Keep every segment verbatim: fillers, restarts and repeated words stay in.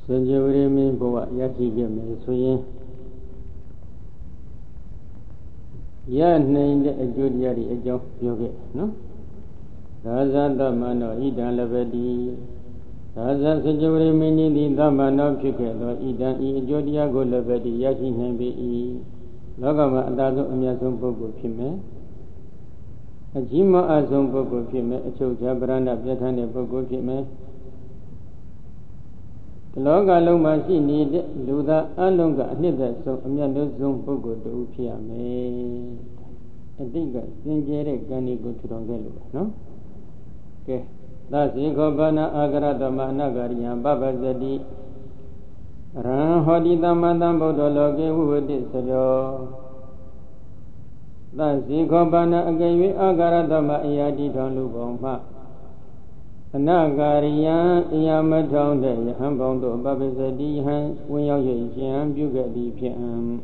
Sanjavarimin Bova Yakigame Suyin Yan named a Judiari a job yoga, no? Raza Damano Idan Lavadi Raza Sanjavarimin the Damano Pukado Idan E Jodia Go Lavadi Yaki Nambi E Logama Adago Amazon Bogo Pime a Jima Azon Bogo Pime, a Choja Branda Piatane Bogo Pime. Loga Loma she needed Luda Alonga, neither so a man zone Bogo do Piame. I think that Sinjere Gani go to Rongelu, no? Okay. That's Ikobana Agarada Managarian Baba Zedi Ran Hodida Madame Bodologe, who would disagree. That's Ikobana Agavi Agarada Mayadi Don Luboma. Nagarian Yamaton de Hambondo Babazadi Han, when you jam, you get the P M.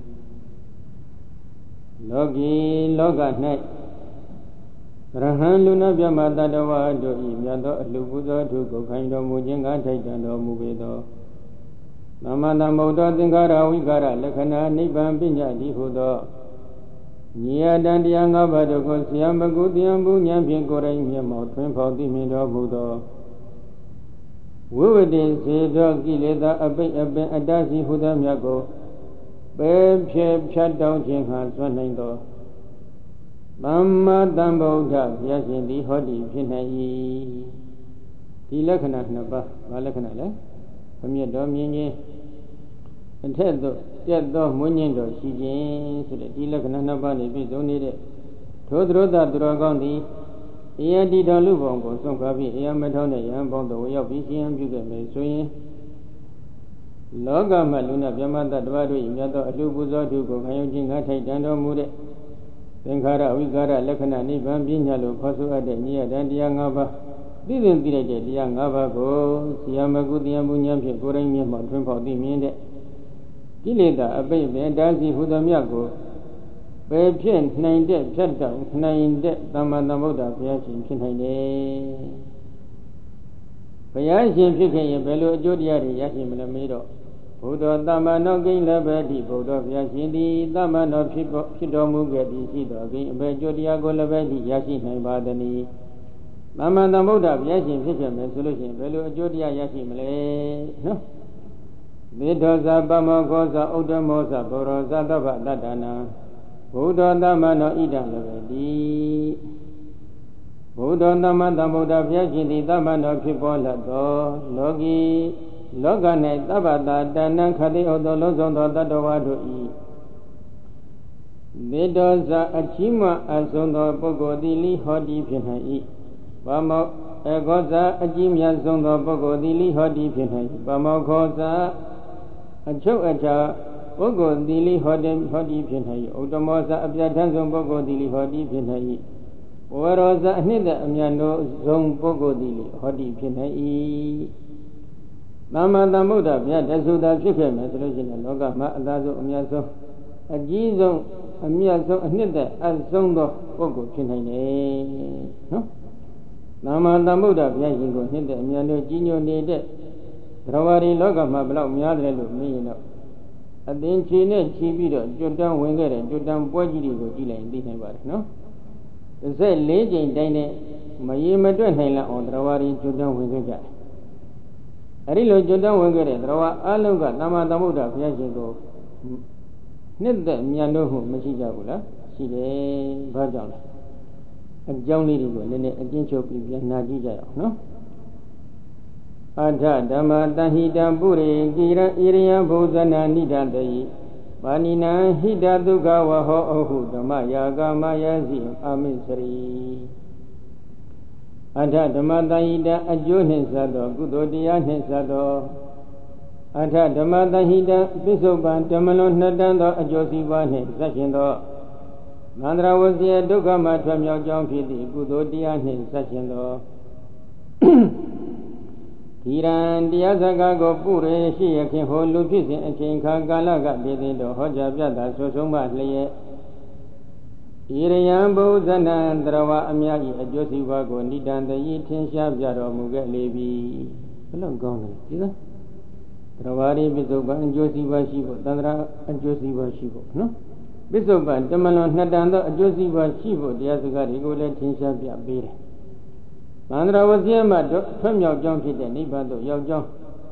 Logi Loga Night Rahan Luna Yamada do Yado Lubudo to go kind of Mujinga Titan or Mubedo. Mamma Modo Dingara, we got a Lakana, Niban Binya, Dihudo. Nia Dandianga Badoko, Siambagu, Diambu, Yampian Korean, Yamo, Twin the Middle Budo. We would say, Dog Gileda, a bit of a dazi Hudam Yago. Babe, shape, shut down Jinghas, one nindo. Mamma Dambo Dab, yes, in the Hodi, Pinai. Tilakana Naba, Malakana, from your dominion. And tell the dead dog Munindo, she gains the Tilakana Bani, be donated. Todroda Dragoni, Eadi Dalubongo, some copy, Yamatone, Yambon, the way of B C M, you get me swing. Loga Maluna, Yamada, Dwadu, Yado, Lubuzo, to go, Kayojinga, Dando Mude. Tenkara, we got a Lakana, Niban, Binalo, Pasu at the near Dandiangaba. Didn't be the young Avago, Siamagu, the Ambuniam, Goring, Montrim for the Minde. Gileda, a baby, and Dazi Hudamiago. Babe, nine dead, shut down, nine dead, Damanamoda, Piachin, Kinhane. Payashin, Pikin, Bello, Jodiari, Yashim, Lamedo. Budo Damano gain Labadi, Budo Yashindi, Damano Pidomu Gedi, Sido, Bejodiago Labadi, Yashin, Badani. Mama Namoda, Yashim, Fisherman, Solution, Bello, Jodia, Yashim, no? Vidoza Bama Goza, Odamosa, Boroza, Dadana. Budo Damano Ida Labadi. Budo Damadamoda, Yashindi, Damano Pibola, Logi. Logane Tabata Dana Kadi Odolozon Dadawado E. Vidoza Achima Azondo Bogo Dili Hodi Pinai. Bamo Egoza Ajimia Zondo Bogo Dili Hodi Pinai. Bamo Goza Acho Acha Bogo Dili Hodi Hodi Pinai. Odomosa Abjatanzon Bogo Dili Hodi Pinai. Waroza Nida Amiano Zon Bogo Dili Hodi Pinai. Mama Damuda, Yasuda Chicken, as original Loga, Madazo, Miaso, a Gizo, a Miaso, a Nida, and Zondo, Bogo, Chinane. Mama Damuda, Yasingo, Nida, Miano, Gino, Nede, Travari Loga, Mabla, Miadre, Mino. And then Chine, Chibido, Jordan Winger, and Jordan Boji, Gila, in December, no? The same lady in Dine, Mayima Dwayne on Travari, Jordan Winger. Arilo Jordan Wangere, Rawa Alunga, Nama Damuda, Piago Nida Miano, Machijabula, Sile Bajan. A Johnny Rigo, Nene, a Gincho, Nadija, no? Ada Dama Dahida Buri, Gira, Iria, Bozana, Nida Day, Banina, Hida Dugawa, Ho, Dama, Gama, Yazi, Amisri. Ada Damadaida, a Jonesado, Gudodia Nesado. Ada Damadahida, Bisoban, Damalon Nadando, a Josivane, Sachendo. Mandra was the Dogama from your John Pidi, Gudodia Sachendo. Tiran, Diazagago, Pure, she a king hold Lupis and King Kagalaga, Bidido, Hojabia, Sosoma, Leye. Irayambo Zanandrawa Amyagi, a Josivago, Nidan, the Yitin Shabjaro, Mugat Levi. Hello, gone. Ravare Bisoban Josiva Shivo, Tandra and Josiva Shivo, no? Bisoban, Tamalon Nadanda, Josiva Shivo, the Azagari, go let him shall be a beer. Mandra was Yama, from your John Kit and Ibado, your John.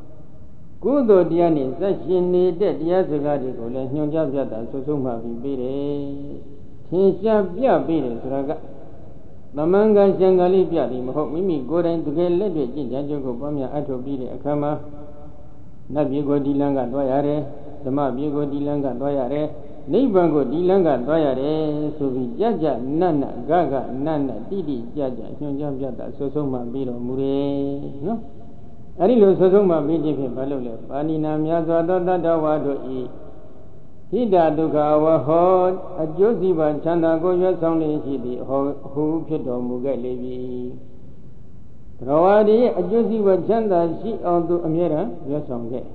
Kudo Diani, such in the dead Yazagari, go let him Jabjata, so soon have been beer. He shall be a beer, Raga. The manga Jangali Piadi, hope Mimi go and to get let it in Jago Bamia Ato Bide, Akama. Nabigo Dilanga Doyare, the Mabigo Dilanga Doyare, Nibango Dilanga Doyare, so we Jaja, Nana, Gaga, Nana, Didi, Jaja, Yonjata, Sosoma Biro Mure, no? Arilo Sosoma Bidi Balole, Panina Miaza, Dawado E. Hida Duga, our hot, a Josiva Chanda go your sound in City, who Pido Mugalevi. Rawadi, a Josiva Chanda, she although Amira, your song there.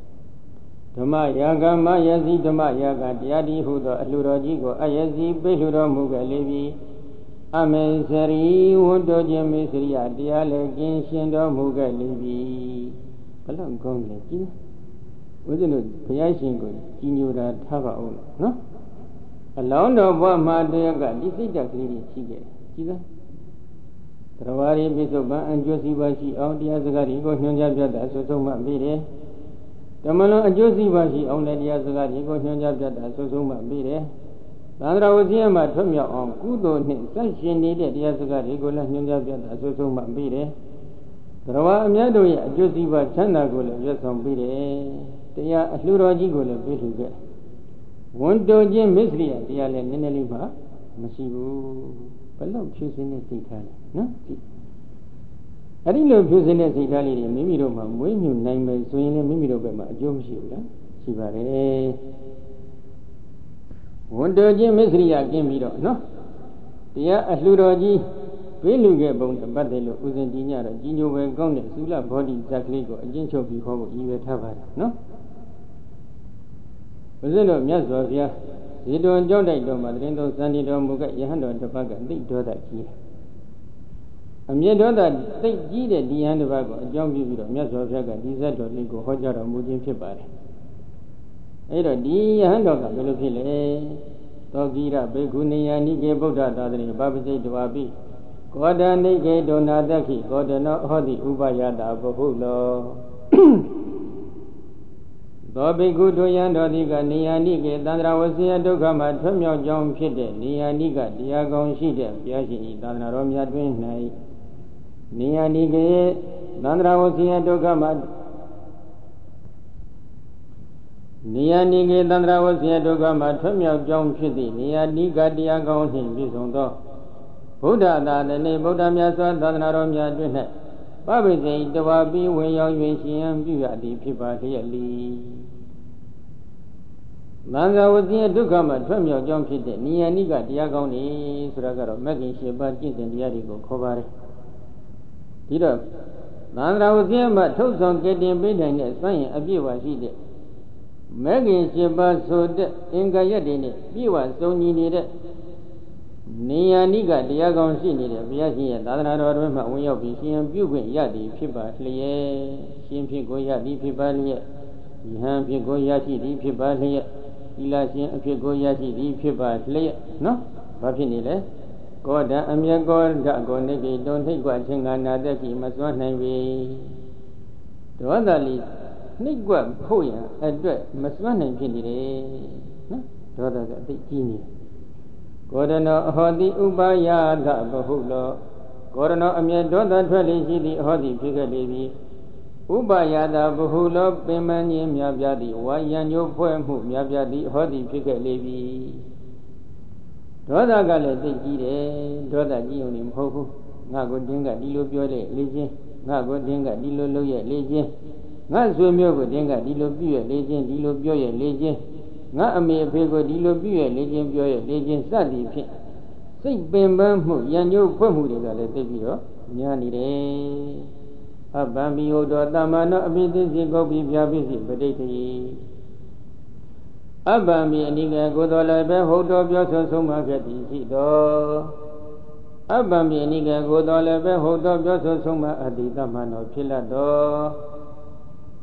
Toma Yaga, Mayazi, Toma Yaga, Diadi, who the Lurajigo, Ayazi, Belura Mugalevi, Amesari, Wodo Jemisria, Diale, Ginshindo Mugalevi. Palam Gomleki. Within a Payashingo, Kinura Tava, no? Alone the one Madaga, this is that lady, she gets. Travari Bisoba and Josivashi, all the Azagari, go Hyunjabjada, so so much be Tamalo and Josivashi, only the Azagari, go Hyunjabjada, so so much be Sandra was here, my Tomia on Kudo, such she needed the Azagari, go Hyunjabjada, so so much be Trawa Miado, Josiva Chanda go, just on be they are a Luraji go, a bit to get. One dozen Misria, the Allen Neneliva, Masibu. Hello, choosing a Italian, no? I didn't love choosing a Italian, maybe Roma, when you name a swing and maybe Roma, Jom Shula, Shivare. One dozen Misria came here, no? They are a Luraji, Peluga bone, a Badelo, Uzendina, Gino, Gone, Sula body, Zacligo, a gentle before you were Tavara, no? Uzeno Miazovia. You don't enjoy that, Madrindo, Sandy, Domuga, Yahando, and Tobaga, they do that here. A mere daughter, they did at the end of a John Bibido, Miazovia, Dizet or Ligo, Hojar, or Mujin Pipari. Ada di Handoka, Belopile, Togira, Begunia, Nige Boda, Babi, Dwabi, Goda Nige, Donadaki, Godana, Hodi, Ubayada, Bohulo. Bobby Gudoyan Dodiga, Nianiga, Dandra was here to come at Tomio John Pite, Nianiga, Diagon Shida, Piashi, Dandra Romia Twin Night. Nianiga, Dandra was here to come at Nianiga, Dandra was here to come at Tomio John Pite, Nianiga, Diagon Hibisondo. Buddha, the name Buddha Miasa, Dandra Romia Twin Night. Bobby said, the Wabi, when young Vincian, you are the people here. Manga was here to come at from your John Pite, Nianiga, Diagoni, Suragaro, making Sheba, Kit and Diarigo, Covari. Tito Manga was here, but told some getting bid and a sign of you was he did. Making Sheba so that Inga Yadini, you was so needed. Nianiga, Diagon, she needed, Biasi, and other when you'll be seeing Bugan Yadi, Pipa, Lie, Shimpigo Yadi, Pipa, Yampigo Yati, Pipa, Ilasian Pigo Yati, Pipa, Lie, no? Papinile, Goda, Amia Gorda, Gondegi, don't take what another key must one name be. The other lead, Nigua, Hoya, address, must one name Pinile, no? The other big genius. Godano Hodi Ubaya da Bahulo, Gorano Amia Doda Twelisi, Hodi Pigalevi, Ubaya da Bahulo, Bemani Miabiadi, Wayan poem who Miabiadi, Hodi Pigalevi. Doda Gale de Gide, Doda Gionim Hoku, Nago Dinga Dilo Biole, Legend, Nago Dinga Dilo Loya, Legend, Nazumio Dinga Dilo Bia, Legend, Dilo Bioya, Legend. Not a mere pego di lobby, legend, legend, study. Say, Bembam, Yanyo, Pomu, the Tebiro, Yanide. A Bambi Odo Damana, a business go be busy, but they a Bambi and Niga go to Lebe, hold up your so market is it. A Bambi and Niga go to Lebe, hold up your so much at the Damano Pilado.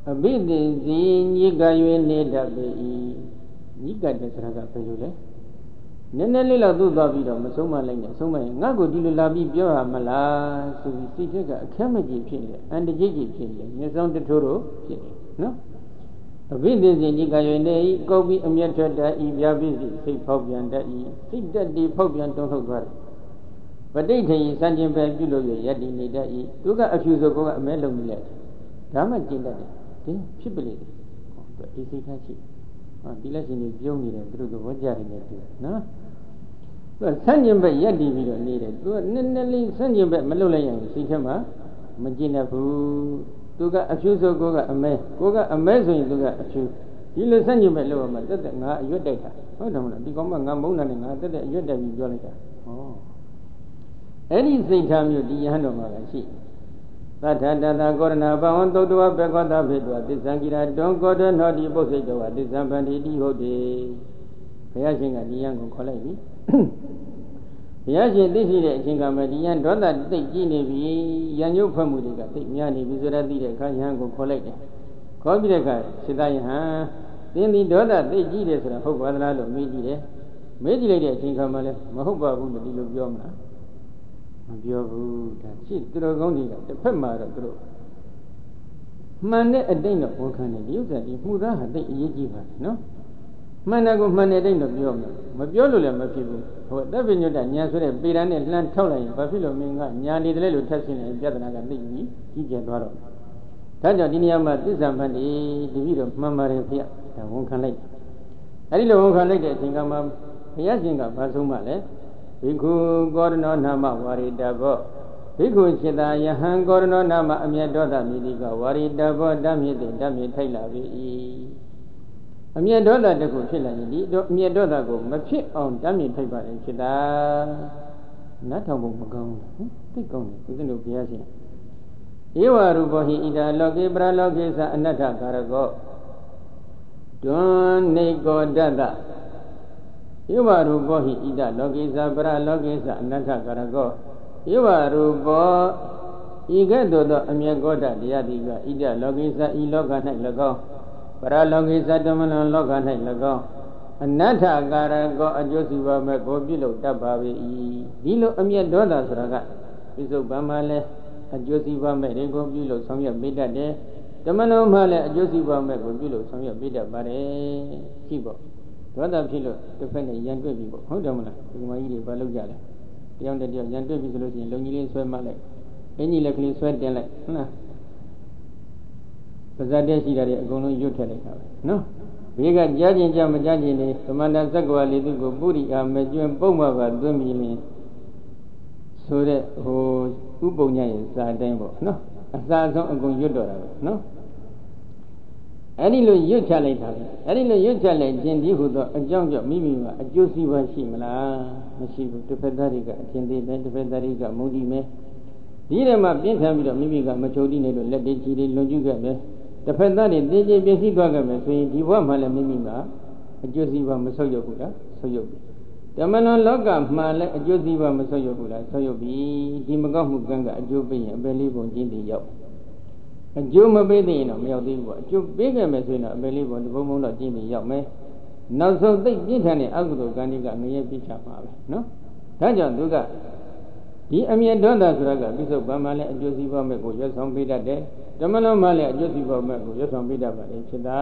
အဘိဓိစီညိကရွေနေတတ်ပေ၏ညိကတဲ့စကားကဘယ်လိုလဲနည်းနည်းလေးတော့သူ့သွားပြီးတော့မဆုံးမလိုက်နဲ့ဆုံးမရင်ငါ့ကိုဒီလိုလာပြီးပြောရမလားဆိုပြီးစိတ်ထက်ကအခဲမကြီးဖြစ်နေအန္တကြီးကြီးဖြစ်နေမျက်စောင်းတထိုးတို့ဖြစ်နေနော်အဘိဓိစီညိကရွေနေ၏ကုတ်ပြီးအမျက်ထွက်တတ်၏ပြာပိစီစိတ်ဖောက်ပြန်တတ်၏စိတ်တက်တီဖောက်ပြန်တွန်းထုတ်သွားတယ်ပဋိဋ္ဌိစံကျင်ပဲပြုလို့ရယတ္တိနေတတ်၏သူကအဖြူဆိုကောကအမဲလုံးနေလိုက်ဒါမှကျင်တတ်တယ်ဒီဖြစ်ပလေတယ်ဟောသူအေးစိတ်ထားရှိဟာဒီလက်ရှင်ကြီးပြုံးနေတယ်သူတို့သဘောကျတယ်နဲ့တူနော်သူကဆန့်ကျင်ဘက်ယက်တည်ပြီးတော့နေတယ်သူကနည်းနည်းလေးဆန့်ကျင်ဘက်မလုပ်လိုက်ရင်စိတ်ထဲမှာမကျင်တတ်ဘူးသူကအဖြူဆိုကိုကအမဲကိုကအမဲဆိုရင်သူကအဖြူဒီလိုဆန့်ကျင်ဘက်လုပ်ရမှာတက်တက်ငါအရွတ်တိုက်တာဟုတ်တယ်မလားဒီကောင်ကငါမုန်းတာနဲ့ငါတက်တက်အရွတ်တိုက်ပြီးပြောလိုက်တာဟောအဲ့ဒီစိတ်ထားမျိုးဒီယဟန်တော်မှာရှိသတ္ထတတကောရဏဘဝံသုတ္တဝဘေကောတဖေတောသစ္ဆံကိရတောကောတနောတိပုစိတ်တောသစ္ဆံပန္တိတိဟုတ်တယ်ဘုရားရှင်ကဒီယံကိုခေါ်လိုက်ပြီဘုရားရှင်သိရှိတဲ့အချိန်ကမှဒီယံဒေါသတိတ်ကြီးနေပြီယံညုတ်ဖတ်မှုတွေကသိများနေပြီဆိုတော့သိတဲ့အခါယဟန်ကိုခေါ်လိုက်တယ်ခေါ်ပြီးတဲ့အခါစိတ္တယဟန်သင်ဒီဒေါသသိတ်ကြီးတယ်ဆိုတာဟုတ်ပါသလားလို့မေးကြည့်တယ်မေးကြည့်လိုက်တဲ့အချိန်ကမှလည်းမဟုတ်ပါဘူးလို့ဒီလိုပြောမလားမပြောဘူးဒါရှိသူတော်ကောင်းတွေကတစ်ဖက်မှာတော့သူတို့မှန်တဲ့အတိတ်တော့ဝန်ခံတယ်ဒီဥစ္စာဒီမှုသားဟာသိအရေးကြီးပါတယ်နော်မှန်တယ်ကိုမှန်တဲ့အတိတ်တော့ပြောမှာမပြောလို့လည်းမဖြစ်ဘူးဟိုတပ်ပညုတ္တညာဆိုတဲ့ပေရန်နဲ့လှမ်းထောက်လိုက်ရင်ဘာဖြစ်လို့မင်းကညာနေတယ်လို့ထပ်ရှင်းတယ်ပြဿနာကသိကြီးကြီးကျယ်သွားတော့ဒါကြောင့်ဒီနေရာမှာသစ္စာမှန်တယ်တပည့်တော်မှန်ပါတယ်ဖေ။ဒါဝန်ခံလိုက်အဲဒီလိုဝန်ခံလိုက်တဲ့အချိန်ကမှဘုရားရှင်ကဘာဆုံးမလဲဘိက္ခုကောရနောနာမဝါရိတဘောဘိက္ခုจิตာယဟံကောရနောနာမအမြတ်ဒေါသမြည်တိကဝါရိတဘောဓမြည်တိဓမြည်ထိုက်လာပြီအမြတ်ဒေါသတခုဖြစ်လာရင်ဒီအမြတ်ဒေါသကိုမဖြစ်အောင်ဓမြည်ထိုက်ပါလေจิตာနတ်ထောင်ဖို့မကောင်းဘူးသိကောင်းတယ်ဒီလိုဘုရားရှင်ဧဝရူပဟိဣဒာလောကေပရလောကေသအနတ္ထကာရကောဒွန်နေကောတတဧဝရူပောဟိဣဒလောကေသပရလောကေသအနတ္ထကာရကောဧဝရူပောဤကဲ့သို့သောအမြတ်ကောတတရားတိကဣဒလောကေသဤလောက၌၎င်းပရလောကေသဓမ္မလံလောက၌၎င်းအနတ္ထကာရကောအကျိုးစုပါမဲ့ကိုပြုလုပ်တတ်ပါ၏ဒီလိုအမြတ်ဒေါသဆိုတာကပြစ္ဆုတ်ပံမှာလဲအကျိုးစီးပွားမဲ့တွေကိုပြုလို့ဆောင်ရွက်ပေးတတ်တယ်ဓမ္မလုံးမှလည်းအကျိုးစီးပွားမဲ့ကိုပြုလို့ဆောင်ရွက်ပေးတတ်ပါတယ်ရှိပေါ့ဒေါသဖြစ်လို့တစ်ဖက်နဲ့ရန်တွေ့ပြီပေါ့ဟုတ်တယ်မလားဒီကမကြီးတွေဘာလုပ်ကြလဲတယောက်တစ်ယောက်ရန်တွေ့ပြီဆိုလို့ရှိရင်လုံကြီးလေးဆွဲမှလိုက်အင်းကြီးလက်ကလေးဆွဲတင်လိုက်ဟုတ်လားပါဇတ်တဲ့ရှိတာတွေအကုန်လုံးရွတ်ထည့်လိုက်တာပဲနော်ဘေးကကြားကျင်ကြမကြားကျင်နေသမန္တဇက္ကဝါလေးသူကိုပုရိအာမကျွန်းပုံမှန်ပါသွင်းပြီးလင်းဆိုတဲ့ဟိုဥပုံညရဲ့စာအတိုင်းပေါ့နော်အစာဆုံးအကုန်ရွတ်တော့တာပဲနော်အဲ့ဒီလိုရွတ်ချလိုက်တာပဲအဲ့ဒီလိုရွတ်ချလိုက်ခြင်းဒီဟုသောအကြောင်းကြောင့်မိမိမှာအကျိုးစီးပွားရှိမလားမရှိဘူးတစ်ဖက်သားတွေကအထင်သေးတယ်တစ်ဖက်သားတွေကမုန်းတိမယ်ဒီထဲမှာပြင်းထန်ပြီးတော့မိမိကမချုပ်တိနေလို့လက်တွေချီတွေလွန်ကျူးခဲ့မယ်တစ်ဖက်သားတွေသိချင်းပြည့်စည်သွားခဲ့မယ်ဆိုရင်ဒီဘဝမှာလည်းမိမိမှာအကျိုးစီးပွားမဆုပ်ရဘူးလားဆုပ်ရပြီဓမ္မလွန်လောကမှာလည်းအကျိုးစီးပွားမဆုပ်ရဘူးလားဆုပ်ရပြီဒီမကောက်မှုကံကအကျိုးပေးရင်အပယ်လေးပုံကျင်းတည်ရောက်အကျိုးမပေးသေးရင်တော့မရောက်သေးဘူးပေါ့အကျိုးပေးခဲ့မယ်ဆိုရင်တော့အပယ်လေးပုံဒီဘုံဘုံတော့ကျင်းတည်ရောက်မယ်နောက်ဆုံးသိပြင်းထန်တဲ့အကုသိုလ်ကံတွေကငရဲပြချမှာပဲနော်ဒါကြောင့်သူကဒီအမြတ်ဒေါသဆိုတာကပြစ္ဆုတ်ပံမှာလည်းအကျိုးစီးပွားမဲ့ကိုရွတ်ဆောင်ပေးတတ်တယ်ဓမ္မလွန်မှာလည်းအကျိုးစီးပွားမဲ့ကိုရွတ်ဆောင်ပေးတတ်ပါတယ်ဖြစ်တာ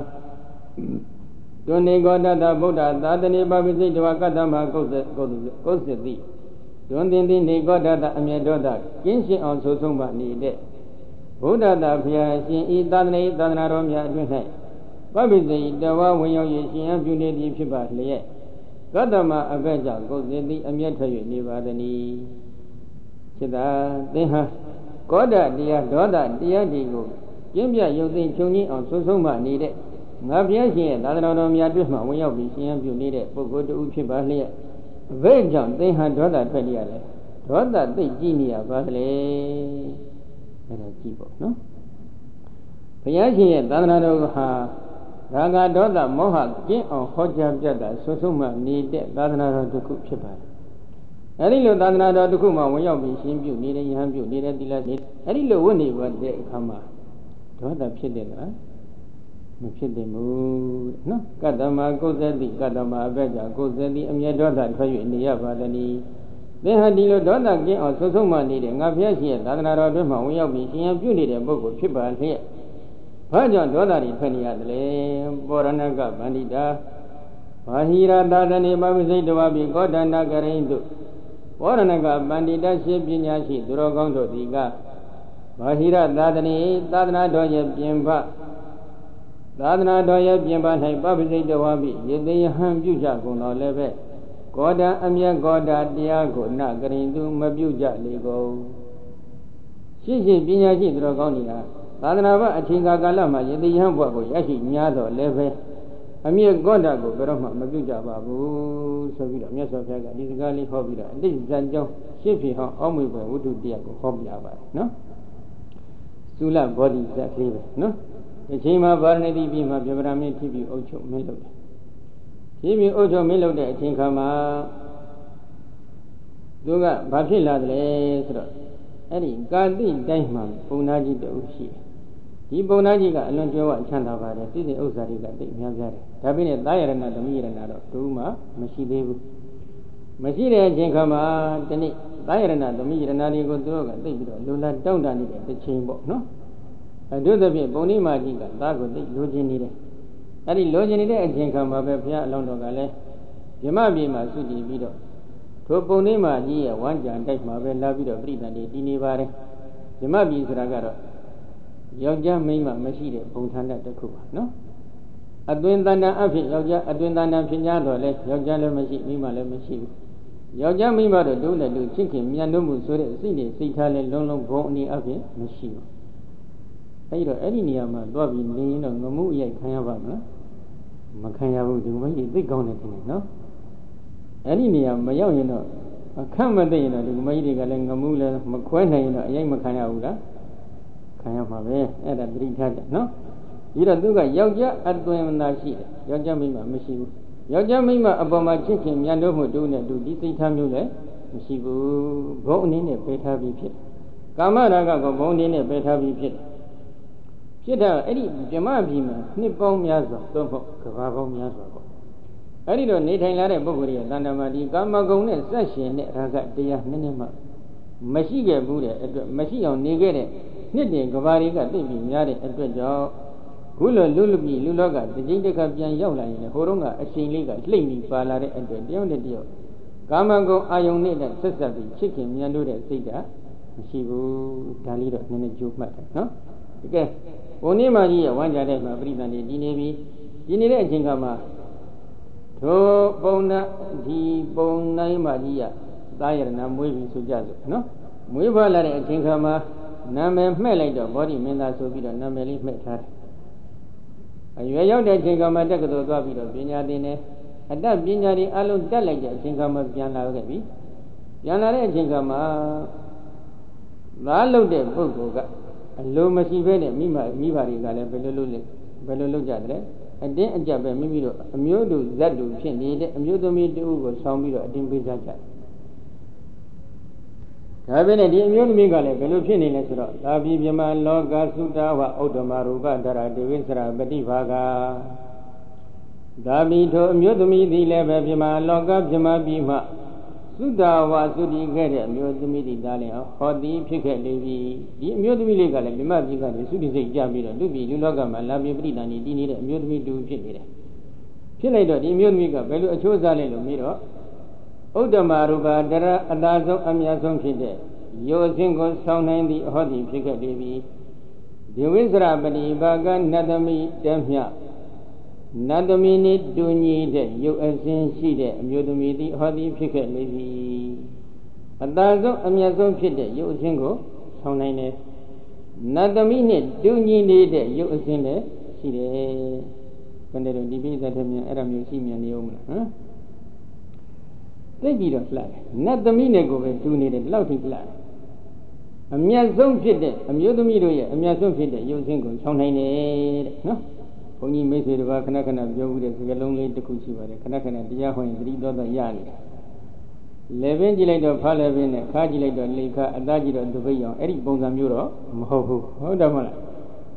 တွနေကောတတဗုဒ္ဓသာသနေပပိစိတဝကတ္တမကုသကုသကုသတိတွင်တင်တင်နေကောတတအမြတ်ဒေါသကင်းရှင်းအောင်ဆိုဆုံးပါနေတဲ့ဗုဒ္ဓသာဖျာရှင်ဤသာသနေသာသနာတော်များအတွင်း၌ပပိစိတဝဝင်ရောက်၍ရှင်ရပြုနေသည်ဖြစ်ပါလျက်ကတ္တမအဘက်ကြောင့်ကုသတိအမြတ်ထွက်၍နေပါသည်စိတ္တသင်ဟာကောဒတရားဒေါသတရားတွေကိုကျင့်ပြရုပ်သိမ်းချုပ်ငြိမ်းအောင်ဆိုဆုံးပါနေတဲ့ငါဘုရားရှင်ရဲ့သာသနာတော်များတွေ့မှဝင်ရောက်ပြီးရှင်ရပြုနေတဲ့ပုဂ္ဂိုလ်တူဖြစ်ပါလျက်အဘိဓကြောင့်သင်ဟာဒေါသထွက်နေရတယ်ဒေါသသိကြည့်နေရပါလေအဲ့ဒါကြည့်ပေါ့နော်ဘုရားရှင်ရဲ့သာသနာတော်ဟာရာဂဒေါသမောဟကျင့်အောင်ဟောကြားပြတာဆွဆုံးမှနေတဲ့သာသနာတော်တစ်ခုဖြစ်ပါတယ်အဲ့ဒီလိုသာသနာတော်တစ်ခုမှဝင်ရောက်ပြီးရှင်ပြုနေတဲ့ယဟန်ပြုနေတဲ့သီလနေအဲ့ဒီလိုဝတ်နေပါတဲ့အခါမှာဒေါသဖြစ်တယ်လားမဖြစ်တယ်မို့နော်ကတ္တမကုသတိကတ္တမအဘက်ကကုသတိအမြဲဒေါသထွက်၍နေရပါသနည်းသင်ဟာဒီလိုဒေါသကင်းအောင်ဆုံးဆုံးမှနေတယ်ငါဘုရားရှိရဲ့သာသနာတော်အတွင်းမှာဝင်ရောက်ပြီးရှင်ရန်ပြုနေတဲ့ပုဂ္ဂိုလ်ဖြစ်ပါလျက်ဘာကြောင့်ဒေါသတွေထွက်နေရသလဲပောရဏကဗန္တိတာဘာဟိရသာသနေမဝိစိတဝါပိကောဒနာကရိန်တုပောရဏကဗန္တိတာရှိပညာရှိသူတော်ကောင်းတို့ဒီကဘာဟိရသာသနေသာသနာတော်ရဲ့ပြင်ပသာသနာတော်ရဲ့ပြင်ပ၌ပပ္ပစိတဝါပိယေတေယဟံပြုကြကုန်တော်လည်းပဲကောဒအမြတ်ကောဒတရားကိုနကရင်သူမပြုကြလေကုန်ရှိရှိပညာရှိသူတော်ကောင်းတွေကသာသနာ့ဘအချိန်ကာလမှာယေတိယံဘဝကိုရရှိများတော့လည်းပဲအမြတ်ကောဒကိုဘယ်တော့မှမပြုကြပါဘူးဆိုပြီးတော့မြတ်စွာဘုရားကဒီစကားလေးဟောပြီးတော့အတိတ်ဇာကြောင်းရှင်းပြဟောအောက်မေဘဝတ္ထုတရားကိုဟောပြပါတယ်နော်သုလဘောဓိဇတ်လေးပဲနော်ဒီချိန်မှာဗာရဏသီပြည်မှာပြဗရာမင်းဖြစ်ပြီးအုပ်ချုပ်မင်းလုပ်တယ်ဖြစ်ပြီးအုပ်ချုပ်မင်းလုပ်တဲ့အချိန်ခါမှာသူကဘာဖြစ်လာသလဲဆိုတော့အဲ့ဒီကာတိတိုင်းမှာပုံနာကြီးတူရှိတယ်ဒီပုံနာကြီးကအလွန်ကြွယ်ဝချမ်းသာပါတယ်သိတဲ့ဥစ္စာတွေကတိတ်များပြားတယ်ဒါပေမဲ့သာယရဏသမီးရဏတော့တူမှမရှိသေးဘူးမရှိတဲ့အချိန်ခါမှာဒီနေ့သာယရဏသမီးရဏတွေကိုသူတို့ကသိပြီးတော့လူလာတောင့်တနေတဲ့တစ်ချိန်ပေါ့နော်အတုသဖြင့်ပုံနိမာကြီးကသားကိုသိလိုချင်နေတယ်အဲ့ဒီလိုချင်နေတဲ့အချိန်ခါမှာပဲဘုရားအလောင်းတော်ကလည်းမြမပြေမှာစုကြည်ပြီးတော့ထိုပုံနိမာကြီးရဲ့ဝမ်းကြံတိုက်မှာပဲလာပြီးတော့ပြိတ္တန်တွေတည်နေပါတယ်မြမပြေဆိုတာကတော့ယောက်ျားမိန်းမမရှိတဲ့ဘုံဌာနတစ်ခုပါနော်အတွင်တဏ္ဍအဖြစ်ယောက်ျားအတွင်တဏ္ဍဖြစ်ကြတော့လဲယောက်ျားလည်းမရှိမိန်းမလည်းမရှိဘူးယောက်ျားမိန်းမတို့တို့နဲ့တို့ချစ်ခင်မြတ်လို့မှုဆိုတဲ့စိတ်နဲ့စိတ်ထားလဲလုံးလုံးဘုံအနေအဖြစ်မရှိဘူးအဲ့တော့အဲ့ဒီနေရာမှာသွားပြီးနေရင်တော့ငမှုအရိုက်ခံရပါမလားမခံရဘူးဒီမကြီးသိကောင်းတယ်ထင်တယ်နော်အဲ့ဒီနေရာမရောက်ရင်တော့အခက်မသိရင်တော့ဒီမကြီးတွေကလည်းငမှုလည်းမခွဲနိုင်ရင်တော့အရိုက်မခံရဘူးလားခံရမှာပဲအဲ့ဒါသတိထားကြနော်ဒီတော့သူကယောက်ျားအသွင်သာရှိတယ်ယောက်ျားမိန်းမမရှိဘူးယောက်ျားမိန်းမအပေါ်မှာချစ်ခင်မြတ်လို့မှုတို့နဲ့တူဒီစိတ်ထားမျိုးလည်းမရှိဘူးဘုံအနေနဲ့ပယ်ထားပြီးဖြစ်ကာမရာဂကဘုံအနေနဲ့ပယ်ထားပြီးဖြစ်ဖြစ်တာအဲ့ဒီဗြဟ္မပြည်မှာနှစ်ပေါင်းများစွာသုံးဖို့ကဘာပေါင်းများစွာပေါ့အဲ့ဒီတော့နေထိုင်လာတဲ့ပုဂ္ဂိုလ်ရဲ့တဏ္ဍာမာဒီကာမဂုဏ်နဲ့ဆက်ရှင်တဲ့ရာဂတရားနည်းနည်းမှမရှိခဲ့ဘူးတဲ့အတွက်မရှိအောင်နေခဲ့တဲ့နှစ်တင်ကဘာတွေကသိပြီးများတဲ့အတွက်ကြောင့်ခုလိုလူလူပြည်လူလောကတစ်ကြိမ်တစ်ခါပြန်ရောက်လာရင်လည်းဟိုတုန်းကအချိန်လေးကလှိမ့်ပြီးပါလာတဲ့အတွက်တယောက်နဲ့တယောက်ကာမဂုဏ်အာယုန်နဲ့ဆက်ဆက်ပြီးချစ်ခင်မြတ်လို့တဲ့စိတ်ဓာတ်မရှိဘူးဒါလေးတော့နည်းနည်းကြိုးမှတ်တယ်နော်တကယ်ဘုံနေမကြီးရဲ့ဝမ်းကြတဲ့မှာပြိတ္တန်တွေဒီနေပြီးဒီနေတဲ့အချိန်ခါမှာထိုပုံနာဒီပုံနိုင်မကြီးရသာယရဏမွေးပြီးဆိုကြစို့နော်မွေးဖွားလာတဲ့အချိန်ခါမှာနာမည်မှဲ့လိုက်တော့ဗောဓိမင်းသားဆိုပြီးတော့နာမည်လေးမှဲ့ထားတယ်အရွယ်ရောက်တဲ့အချိန်ခါမှာတက္ကသိုလ်သွားပြီးတော့ပညာသင်တယ်အတတ်ပညာတွေအလုံးတက်လိုက်တဲ့အချိန်ခါမှာပြန်လာခဲ့ပြီပြန်လာတဲ့အချိန်ခါမှာသားလုပ်တဲ့ပုဂ္ဂိုလ်ကအလိုမရှိဘဲနဲ့မိမမိဘတွေကလည်းဘယ်လိုလုပ်လဲဘယ်လိုလုပ်ကြတယ်အတင်းအကျပ်ပဲမိမိတို့အမျိုးတို့ဇက်တို့ဖြစ်နေတဲ့အမျိုးသမီးတူကိုဆောင်းပြီးတော့အတင်းပေးကြကြတယ်ဒါပဲနဲ့ဒီအမျိုးသမီးကလည်းဘယ်လိုဖြစ်နေလဲဆိုတော့သာပိပြမလောကသုတဝဩဒ္ဓမရူပဒရဒေဝိစရပฏิဘာဂသာပိထိုအမျိုးသမီးသည်လည်းပဲပြမလောကပြမပြီးမှသုတဝါသုတိခဲ့တဲ့အမျိုးသမီးဒီသားလည်းဟောသည်ဖြစ်ခဲ့လေပြီဒီအမျိုးသမီးလေးကလည်းမြမပြည်ကနေသုတိစိတ်ကြပြီးတော့လူပြည်လူလောကမှာလာပြီးပြိတ္တန်ကြီးတည်နေတဲ့အမျိုးသမီးတူဖြစ်နေတယ်ဖြစ်လိုက်တော့ဒီအမျိုးသမီးကဘယ်လိုအချိုးစားလဲလို့မေးတော့ဥဒ္ဓမရူပဒရအတာဆုံးအမြတ်ဆုံးဖြစ်တဲ့ယောဇင်းကိုဆောင်းနိုင်သည့်ဟောသည်ဖြစ်ခဲ့လေပြီဒီဝိစရပฏิဘာကနတ္တမိတမြနတ္တမိနိတူညီတဲ့ယုတ်အစဉ်ရှိတဲ့အမျိုးသမီးသည်ဟောသည်ဖြစ်ခဲ့လေပြီအတာဆုံးအမြတ်ဆုံးဖြစ်တဲ့ယုတ်အစဉ်ကိုဆောင်းနိုင်တယ်နတ္တမိနဲ့တူညီနေတဲ့ယုတ်အစဉ်လည်းရှိတယ်ဘယ်နဲ့တော့ဒီပိဿတ်ထမြင်အဲ့ဒါမျိုးရှိမြင်နေဦးမလားဟမ်သိပြီးတော့လှတယ်နတ်သမီးနဲ့ကိုပဲတူနေတယ်ဒီလောက်ထိလှတယ်အမြတ်ဆုံးဖြစ်တဲ့အမျိုးသမီးတို့ရဲ့အမြတ်ဆုံးဖြစ်တဲ့ရုပ်ဆင်းကိုချောင်းနိုင်တယ်တဲ့နော်ဘုန်းကြီးမိတ်ဆွေတို့ကခဏခဏပြောဘူးတဲ့စကားလုံးလေးတစ်ခုရှိပါတယ်ခဏခဏတရားဟောရင်သတိတော်တော်ရနေတယ်လေပင်ကြည့်လိုက်တော့ဖားလေပင်နဲ့ခါကြည့်လိုက်တော့လေခါအသားကြည့်တော့သူပိတ်အောင်အဲ့ဒီပုံစံမျိုးတော့မဟုတ်ဘူးဟုတ်တယ်မဟုတ်လား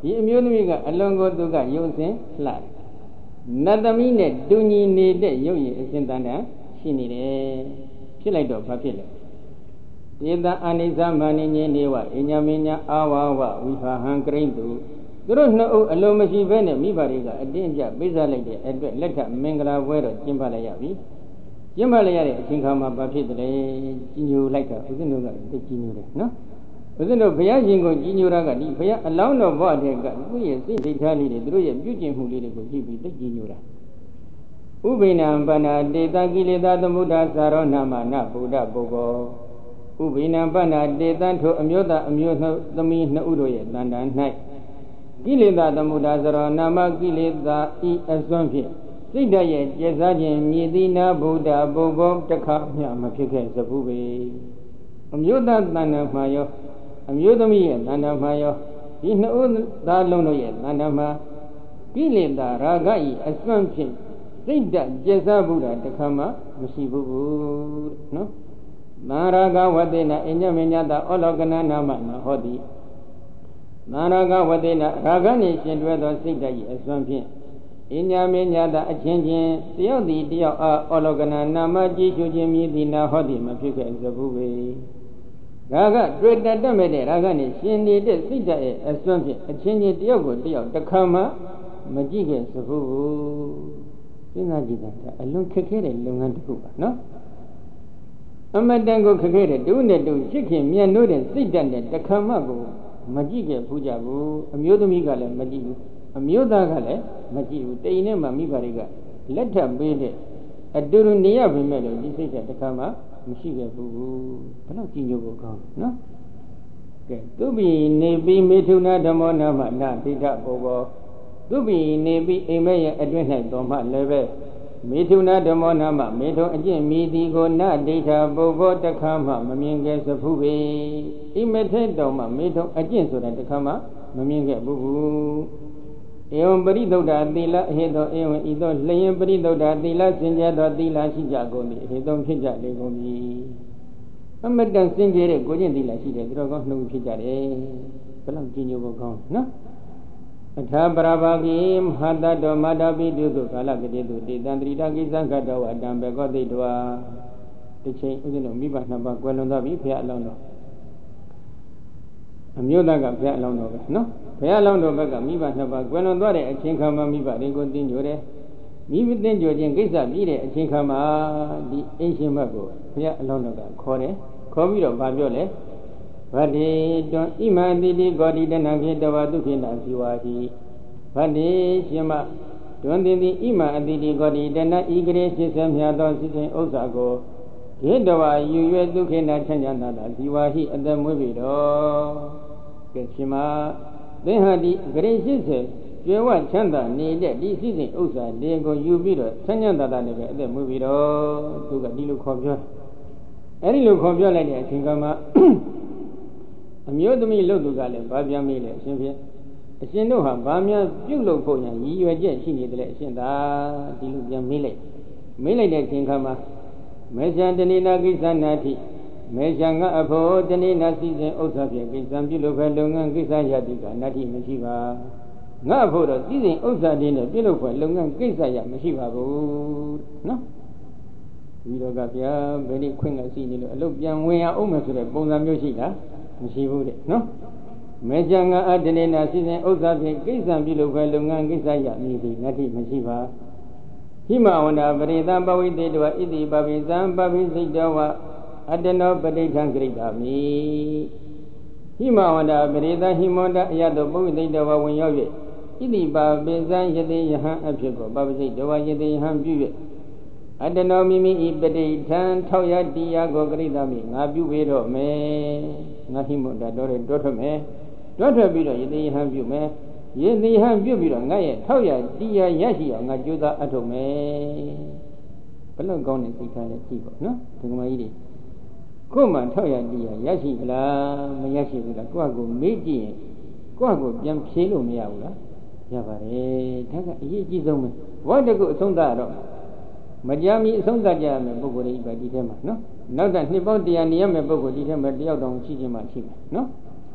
ဒီအမျိုးသမီးကအလွန်ကိုသူကရုပ်စင်လှတယ်နတ်သမီးနဲ့တူညီနေတဲ့ရုပ်ရည်အစဉ်တန်တန်ရှိနေတယ်ဖြစ်လိုက်တော့ဘာဖြစ်လဲဒေသအာနိသမဏိညေနေဝအညမညာအာဝဝဝိဟာဟံကရိမ့်တုသူတို့နှစ်ဦးအလုံးမရှိဘဲနဲ့မိဘတွေကအတင်းအကျပ်ပိတ်စားလိုက်တဲ့အတွက်လက်ထမင်္ဂလာပွဲတော့ကျင်းပလိုက်ရပြီကျင်းပလိုက်ရတဲ့အချိန်ခါမှာဘာဖြစ်တယ်ကြီးညိုလိုက်တာဦးဇင်းတို့ကသိကြီးညိုတယ်နော်ဦးဇင်းတို့ဘုရားရှင်ကိုကြီးညိုတာကဒီဘုရားအလောင်းတော်ဘဝတည်းကသူ့ရဲ့စိတ်ဒိဋ္ဌာလေးတွေသူတို့ရဲ့ပြုကျင့်မှုလေးတွေကိုကြည့်ပြီးသိကြီးညိုတာဥပိနံပဏာတေတကိလေသာသမုဒ္ဒသာရောနာမနာဗုဒ္ဓပုဂ္ဂောဥပိနံပဏာတေတံထိုအမျိုးသားအမျိုးသမီးနှစ်ဦးတို့ရဲ့တန်တန်၌ကိလေသာသမုဒ္ဒသရောနာမကိလေသာဤအစွမ်းဖြင့်စိတ်ဓာတ်ရဲ့ကျက်စားခြင်းမြည်သည်နာဗုဒ္ဓပုဂ္ဂောတခါမျှမဖြစ်ခဲ့စဘူးပဲအမျိုးသားတန်တန်မှာရောအမျိုးသမီးရဲ့တန်တန်မှာရောဒီနှစ်ဦးသားလုံးတို့ရဲ့တန်တန်မှာကိလေသာရာဂဤအစွမ်းဖြင့်စိတ်ဓာတ်ကျက်စားဘူးတာတခါမှမရှိဘူးနော်နာရာဂဝတေနအညမညတာဩလောကနာနာမနဟောတိနာရာဂဝတေနရာဂနှင့်ရှင်တွဲသောစိတ်ဓာတ်၏အစွမ်းဖြင့်အညမညတာအချင်းချင်းတယောက်သည်တယောက်အားဩလောကနာနာမကြည်ရှုခြင်းမြည်သည်နာဟောတိမဖြစ်ခဲ့စဘူးပဲရာဂတွေ့တတ်တတ်မဲ့တဲ့ရာဂနှင့်ရှင်နေတဲ့စိတ်ဓာတ်ရဲ့အစွမ်းဖြင့်အချင်းချင်းတယောက်ကိုတယောက်တစ်ခါမှမကြည့်ခဲ့စဘူးစဉ်းစားကြည့်တာအလွန်ခက်ခဲတဲ့လုပ်ငန်းတစ်ခုပါနော်အမတန်ကိုခက်ခဲတဲ့တူနဲ့တူချစ်ခင်မြတ်လို့တဲ့စိတ်ဓာတ်နဲ့တခါမှကိုမကြည့်ခဲ့ဘူးကြဘူးအမျိုးသမီးကလည်းမကြည့်ဘူးအမျိုးသားကလည်းမကြည့်ဘူးတိမ်နဲ့မှမိဘတွေကလက်ထပ်ပေးတဲ့အတူတူနေရပါမယ်လို့ဒီစိတ်ဓာတ်တခါမှမရှိခဲ့ဘူးဘယ်တော့ကြည်ညိုဖို့ကောင်းနော်ကဲသူပိနေပိမေထုနာဓမ္မောနာမနာဒိဋ္ဌဘောဘောသူပိနေပိအိမ်မဲရဲ့အတွင်း၌တော်မှလည်းပဲမေထုနာဓမ္မောနာမမေထုံအကျင့်မိသည်ကိုနဒိဋ္ဌပုဂ္ဂောတခါမှမမြင်ခဲ့စဖူးပေအိမ်မဲထဲတော်မှမေထုံအကျင့်ဆိုတာတခါမှမမြင်ခဲ့ဘူးဧဝံပရိသုဒ္ဓသီလအဟိတောဧဝံဤသို့လျင်ပရိသုဒ္ဓသီလစင်ကြယ်သောသီလရှိကြကုန်သည်အဟိတောဖြစ်ကြလေကုန်ပြီအမတန်စင်ကြယ်တဲ့ကိုကျင့်သီလရှိတယ်သူတော်ကောင်းနှုတ်ဖြစ်ကြတယ်ဘယ်လောက်ကြည်ညိုဖို့ကောင်းနော်အထာပရဘာကိမဟာတတောမာတာပိတုကာလကတိတုတေတံတရိတာကိသံခတောအတံဘေကောသိတဝါတစ်ချိန်ဥစဉ်တို့မိဘနှစ်ပါးကွယ်လွန်သွားပြီဘုရားအလောင်းတော်အမျိုးသားကဘုရားအလောင်းတော်ပဲနော်ဘုရားအလောင်းတော်ဘက်ကမိဘနှစ်ပါးကွယ်လွန်သွားတဲ့အချိန်ခါမှာမိဘတွေကိုသိညိုတယ်မိဘသိညိုခြင်းကိစ္စပြီးတဲ့အချိန်ခါမှာဒီအရှင်ဘက်ကိုဘုရားအလောင်းတော်ကခေါ်တယ်ခေါ်ပြီးတော့ဗာပြောလဲဗတ္တိတွန်ဣမံတိတိဂောတိတနံခေတဝတုခေနဇီဝါတိဗတ္တိရှင်မတွန်တင်တိဣမံအတိတိဂောတိတနံဤကရေရှိစမြတ်သောစိစဉ်ဥစ္စာကိုခေတဝယူ၍ဒုခေနချမ်းချမ်းသာသာဇီဝါဟိအသက်မွေးပြီတော်ကဲရှင်မသင်္ဟာတိဂရေရှိစေကျွယ်ဝချမ်းသာနေတဲ့ဒီစိစဉ်ဥစ္စာလေးကိုယူပြီးတော့ချမ်းချမ်းသာသာနဲ့ပဲအသက်မွေးပြီတော်သူကဒီလိုခေါ်ပြောအဲ့ဒီလိုခေါ်ပြောလိုက်တဲ့အချိန်ကမှအမျိုးသမီးလို့သူကလည်းဗာပြန်မေးလေအရှင်ဖြင့်အရှင်တို့ဟာဗာများပြုတ်လို့ဖို့ညာရည်ရွယ်ချက်ရှိနေတယ်အရှင်သာဒီလိုပြန်မေးလိုက်မေးလိုက်တဲ့အချိန်ခါမှာမေဇံတဏိနာကိစ္စနာတိမေဇံကအဖို့တဏိနာစီစဉ်ဥစ္စာဖြင့်ကိစ္စပြုလို့ပဲလုပ်ငန်းကိစ္စရတိကနာတိမရှိပါငါအဖို့တော့စီစဉ်ဥစ္စာတွေနဲ့ပြုလို့ပဲလုပ်ငန်းကိစ္စရမရှိပါဘူးနော်ဒီတော့ကဗျာဘယ်နည်းခွင့်ကရှိနေလို့အလုပ်ပြန်ဝင်ရအောင်မယ်ဆိုတဲ့ပုံစံမျိုးရှိလားမရှိဘူးတဲ့နော်မေဇံကအတဏိနာစီစဉ်ဥစ္စာဖြင့်ကိစ္စပြုလို့ပဲလုပ်ငန်းကိစ္စရမည်သည်နာတိမရှိပါဟိမဝန္တာပရိသပဝိတေတဝဣတိပပိသံပပိစိတဝအတနောပဋိဋ္ဌံဂရိတာမိဟိမဝန္တာပရိသဟိမောတအယတောပဝိတေတဝဝင်ရောက်၍ဣတိပပိသံယတိယဟံအဖြစ်ကိုပပိစိတဝယတိယဟံပြု၍အတနောမိမိဤပဋိဋ္ဌံထောက်ရတရားကိုဂရိတာမိငါပြုပေတော့မယ်ငါဟိမောတတော်တယ်တောထွက်မယ်တောထွက်ပြီးတော့ယတိယဟံပြုမယ်ယေတိဟံပြုတ်ပြီးတော့ငါရဲ့ထောက်ရတရားရရှိအောင်ငါကြိုးစားအထုတ်မယ်ဘယ်လောက်ကောင်းတဲ့စိတ်ထားလဲကြည့်ပါနော်ဒီကမကြီးတွေကိုယ်မှထောက်ရတရားရရှိကြလားမရရှိဘူးလားကိုယ့်ကိုမေးကြည့်ရင်ကိုယ့်ကိုပြန်ဖြေလို့မရဘူးလားရပါတယ်ဒါကအရေးကြီးဆုံးပဲဘဝတကူအဆုံးသတ်တော့မကြမ်းမီအဆုံးသတ်ကြရမယ်ပုဂ္ဂိုလ်တွေပဲဒီထဲမှာနော်နောက်တဲ့နှစ်ပေါင်းတရားနေရမယ်ပုဂ္ဂိုလ်ဒီထဲမှာတယောက်တောင်ရှိခြင်းမှရှိမယ်နော်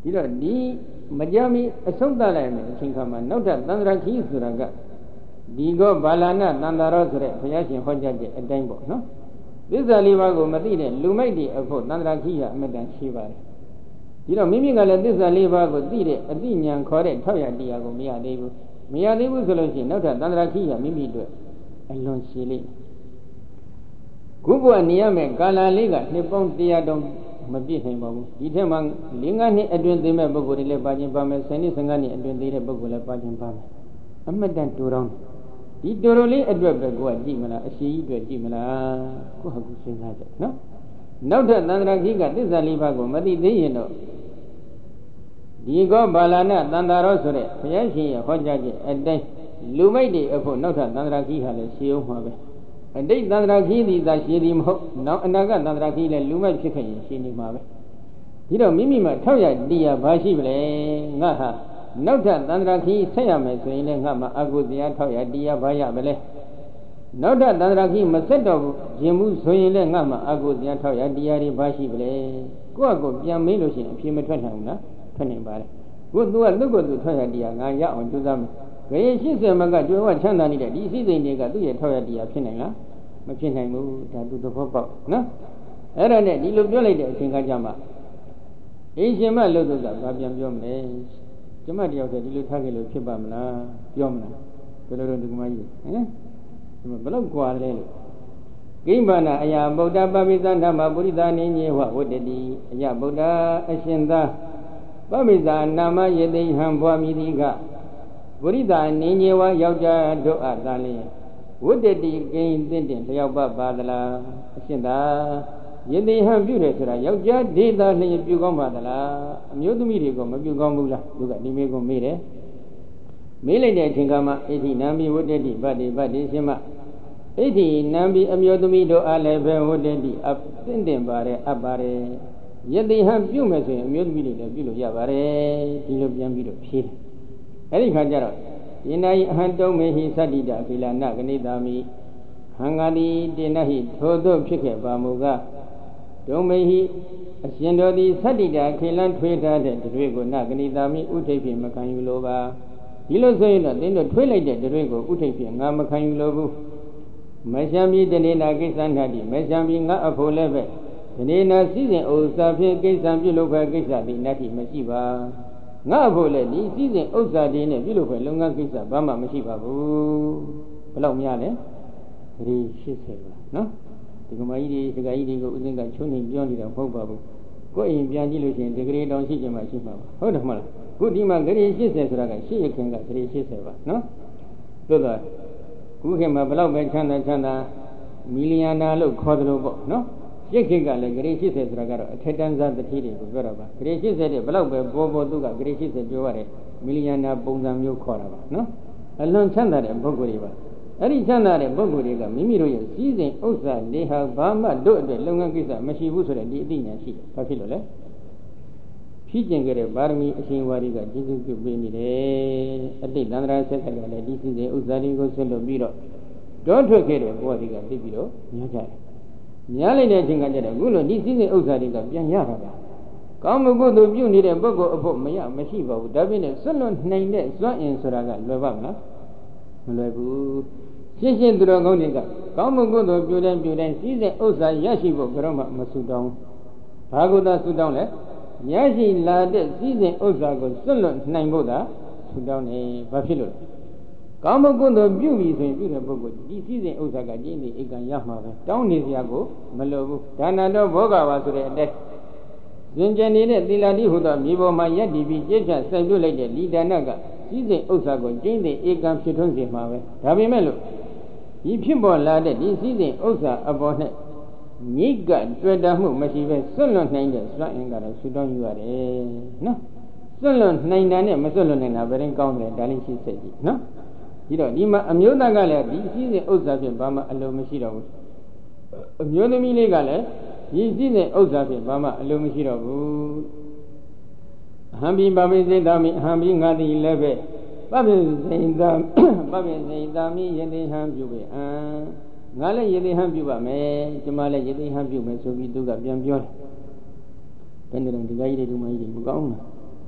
ဒီတော့ဒီမကြမီအဆုံးသတ်လိုက်မယ်အချိန်ခါမှာနောက်ထပ်သန္တရာခီးဆိုတာကဒီကောဘာလာနသန္တာရောဆိုတဲ့ဘုရားရှင်ဟောကြားတဲ့အတိုင်းပေါ့နော်သစ္စာလေးပါးကိုမသိတဲ့လူမိုက်တွေအဖို့သန္တရာခီးရအမြဲတမ်းရှိပါတယ်ဒီတော့မိမိကလည်းသစ္စာလေးပါးကိုသိတဲ့အသိဉာဏ်ခေါ်တဲ့ထောက်ရတရားကိုမရသေးဘူးမရသေးဘူးဆိုလို့ရှိရင်နောက်ထပ်သန္တရာခီးရမိမိတို့အလွန်ရှိလိမ့်ခုဘဝနေရမယ်ကာလလေးကနှစ်ပေါင်းတရားတောင်မပြည့်နိုင်ပါဘူးဒီထက်မှ၄၅နှစ်အတွင်းသိမဲ့ပုဂ္ဂိုလ်တွေလည်းပါခြင်းပါမယ်၁၀နှစ်၁၅နှစ်အတွင်းသိတဲ့ပုဂ္ဂိုလ်လည်းပါခြင်းပါမယ်အမတန်တူတောင်းဒီတူတူလေးအတွက်ပဲကိုယ်ကကြည့်မလားအရှိကြီးအတွက်ကြည့်မလားကိုယ့်ဟာကိုယ်စဉ်းစားကြနော်နောက်ထပ်သန္တရာခီးကသစ္စာလေးပါးကိုမသိသေးရင်တော့ဒီကောဘာလာနသန္တာရောဆိုတဲ့ဘုရားရှင်ရဲ့ဟောကြားခြင်းအတိုင်းလူမိုက်တွေအဖို့နောက်ထပ်သန္တရာခီးဟာလည်းရှိအောင်မှာပဲအတိတ်သန္တရာခီးသည်သာရှိသည်မဟုတ်နောက်အနာဂတ်သန္တရာခီးလည်းလူမိုက်ဖြစ်ခဲ့ရင်ရှိနေမှာပဲဒီတော့မိမိမှာထောက်ရတရားဘာရှိမလဲငါဟာနောက်ထပ်သန္တရာခီးဆက်ရမယ်ဆိုရင်လည်းငါမှာအကုတရားထောက်ရတရားဘာရမလဲနောက်ထပ်သန္တရာခီးမဆက်တော့ဘူးရင်မှုဆိုရင်လည်းငါမှာအကုတရားထောက်ရတရားတွေဘာရှိမလဲကိုယ့်အကိုပြန်မေးလို့ရှိရင်အဖြေမထွက်နိုင်ဘူးလားထွက်နိုင်ပါတယ်ကိုယ်သူကသူ့ကိုယ်သူထောက်ရတရားငါရအောင်ကြိုးစားမယ်ခရီးရှိစေမကကျွဲဝချမ်းသာနေတဲ့ဒီစိစိန်တွေကသူ့ရဲ့ထောက်ရတရားဖြစ်နိုင်လားမဖြစ်နိုင်ဘူးဒါသူသဘောပေါက်နော်အဲ့ဒါနဲ့ဒီလိုပြောလိုက်တဲ့အချိန်ကကြမှာအရှင်မလို့သူကဘာပြန်ပြောမလဲကျမတယောက်တည်းဒီလိုထားခဲ့လို့ဖြစ်ပါမလားပြောမလားဘယ်လိုလုပ်ဒီကမကြီးဟမ်ဘယ်လောက်กว่าလဲလို့ကိမ္ဘာနာအယဗုဒ္ဓပပိသဓမ္မပုရိသနိညေဝဝတ္တတိအယဗုဒ္ဓအရှင်သာပပိသနာမယေတိဟံဘွားမိတိကပုရိသနိညေဝယောက်ျားတို့အားသာလျင်ဝတ္တတိကိဉ္တင့်တင်လျောက်ပတ်ပါသလားအရှင်သာယေတိဟံပြုတယ်ဆိုတာယောက်ျားဒေသလျင်ပြုကောင်းပါသလားအမျိုးသမီးတွေကမပြုကောင်းဘူးလားသူကဒီမေကိုမေးတယ်မေးလိုက်တဲ့အချိန်ကမှအဋ္ဌိနံပိဝတ္တတိဗတ္တိဗတ္တိရှင်မအဋ္ဌိနံပိအမျိုးသမီးတို့အားလည်းပဲဝတ္တတိအတင့်တင်ပါတယ်အပ်ပါတယ်ယေတိဟံပြုမယ်ဆိုရင်အမျိုးသမီးတွေလည်းပြုလို့ရပါတယ်ဒီလိုပြန်ပြီးတော့ဖြေးတယ်အဲ့ဒီခါကျတော့ယေနာယအဟံတုံမေဟိသတ္တိတကိလနာဂဏိတာမိဟံဃာတိတေနဟိထိုသို့ဖြစ်ခဲ့ပါမူကားဒုံမေဟိအရှင်တော်သည်သတ္တိတခေလံထွေးထားတဲ့တွေကိုနဂဏိတာမိဥထိပ်ဖြင့်မခံယူလိုပါဒီလိုဆိုရင်တော့တင်းတို့ထွေးလိုက်တဲ့တွေကိုဥထိပ်ဖြင့်ငါမခံယူလိုဘူးမရှမ်းပြီးတနေနာကိစ္စဏတိမရှမ်းပြီးငါအဖို့လည်းပဲတနေနာစည်းစဉ်ဥစ္စာဖြင့်ကိစ္စပြုလုပ်ခွင့်ကိစ္စသည်နတ္တိမရှိပါငါဖို့လည်းဒီစည်းစဉ်ဥစ္စာတွေနဲ့ပြုလုပ်ခွင့်လုပ်ငန်းကိစ္စဘာမှမရှိပါဘူးဘယ်လောက်များလဲဂရီ၈၀ပါနော်ဒီကမကြီးတွေဒီကကြီးတွေကိုဥစဉ်ကချုံနေပြောနေတာမဟုတ်ပါဘူးကိုယ်အိမ်ပြန်ကြည့်လို့ရှိရင်ဒီဂရီတောင်ရှိချင်မှရှိမှာပါဟုတ်တယ်မလားခုဒီမှာဂရီ၈၀ဆိုတာကရှိရခင်ကဂရီ၈၀ပါနော်သို့တော့ခုခေတ်မှာဘယ်လောက်ပဲချမ်းသာချမ်းသာမီလီယံနာလို့ခေါ်တယ်လို့ပေါ့နော်ရှစ်ခေတ်ကလည်းဂရီ၈၀ဆိုတာကတော့အထက်တန်းစားတတိတွေကိုပြောတာပါဂရီ၈၀တဲ့ဘယ်လောက်ပဲပေါ်ပေါ်သူကဂရီ၈၀ပြောရတယ်မီလီယံနာပုံစံမျိုးခေါ်တာပါနော်အလွန်ချမ်းသာတဲ့ပုဂ္ဂိုလ်တွေပါအဲ့ဒီချမ်းသာတဲ့ပုဂ္ဂိုလ်တွေကမိမိတို့ရဲ့စည်းစိမ်ဥစ္စာလေးဟာဘာမှတို့အတွက်လုပ်ငန်းကိစ္စမရှိဘူးဆိုတဲ့ဒီအသိဉာဏ်ရှိတယ်ဘာဖြစ်လို့လဲဖြည့်ကျင်ခဲ့တဲ့ပါရမီအရှင်ဝါဒီကကျေးဇူးပြုပေးနေတယ်အတိတ်သန္တရာဆက်ဆက်ကလည်းဒီစည်းစိမ်ဥစ္စာတွေကိုဆွလို့ပြီးတော့တောထွက်ခဲ့တဲ့ဘဝတွေကသိပြီးတော့ညှကြတယ်ညားလိုက်တဲ့အချိန်ကကျတော့အခုလိုဒီစည်းစိမ်ဥစ္စာတွေကပြန်ရတာပါကောင်းမှုကုသိုလ်ပြုနေတဲ့ပုဂ္ဂိုလ်အဖို့မရမရှိပါဘူးဒါပြင်နဲ့ဆွလွတ်နိုင်တဲ့စွမ်းအင်ဆိုတာကလွယ်ပါမလားမလွယ်ဘူးရှင်းရှင်းသူတော်ကောင်းတွေကကောင်းမှုကုသိုလ်ပြုတဲ့ပြုတဲ့စည်းစိမ်ဥစ္စာရရှိဖို့ဘယ်တော့မှမဆူတောင်းဘာကုသိုလ်ဆူတောင်းလဲရရှိလာတဲ့စည်းစိမ်ဥစ္စာကိုဆွလွတ်နိုင်ဖို့သာဆူတောင်းနေဘာဖြစ်လို့လဲကောင်းမှုကုသိုလ်ပြုပြီဆိုရင်ပြုတဲ့ပုဂ္ဂိုလ်ဒီစည်းစိမ်ဥစ္စာကကျင့်နေဧကံရမှာပဲတောင်းနေစရာကိုမလိုဘူးဒါနတော်ဘောဂဝါဆိုတဲ့အတိုင်းဇင်ကြံနေတဲ့သီလတိဟုသောမြေပေါ်မှာယက်တည်ပြီးကျင့်ချစိုက်ပြုလိုက်တဲ့ဒီဒါနကစည်းစိမ်ဥစ္စာကိုကျင့်တဲ့ဧကံဖြစ်ထွန်းစေမှာပဲဒါပေမဲ့လို့ဒီဖြစ်ပေါ်လာတဲ့ဒီစည်းစိမ်ဥစ္စာအပေါ်နဲ့ညိကတွေ့တာမှုမရှိပဲဆွလွတ်နိုင်တဲ့စွမ်းအင်ကတော့ဆူတောင်းယူရတယ်နော်ဆွလွတ်နိုင်တာနဲ့မဆွလွတ်နိုင်တာဘယ်ရင်ကောင်းတယ်ဒါလေးရှိစိတ်ကြီးနော်ဒီတော့ဒီမှာအမျိုးသားကလည်းဒီစည်းစိမ်ဥစ္စာဖြင့်ဘာမှအလိုမရှိတော့ဘူးအမျိုးသမီးလေးကလည်းဒီစည်းစိမ်ဥစ္စာဖြင့်ဘာမှအလိုမရှိတော့ဘူးအဟံဘိပါပိစေတာမိအဟံဘိငါတိလည်းပဲပပိစေတာပပိစေတာမိယတိဟံပြုပေအံငါလည်းယတိဟံပြုပါမယ်ကျမလည်းယတိဟံပြုမယ်ဆိုပြီးသူကပြန်ပြောတယ်ဘယ်နဲ့တော့ဒီကကြီးတွေဒီမကြီးတွေမကောင်းလား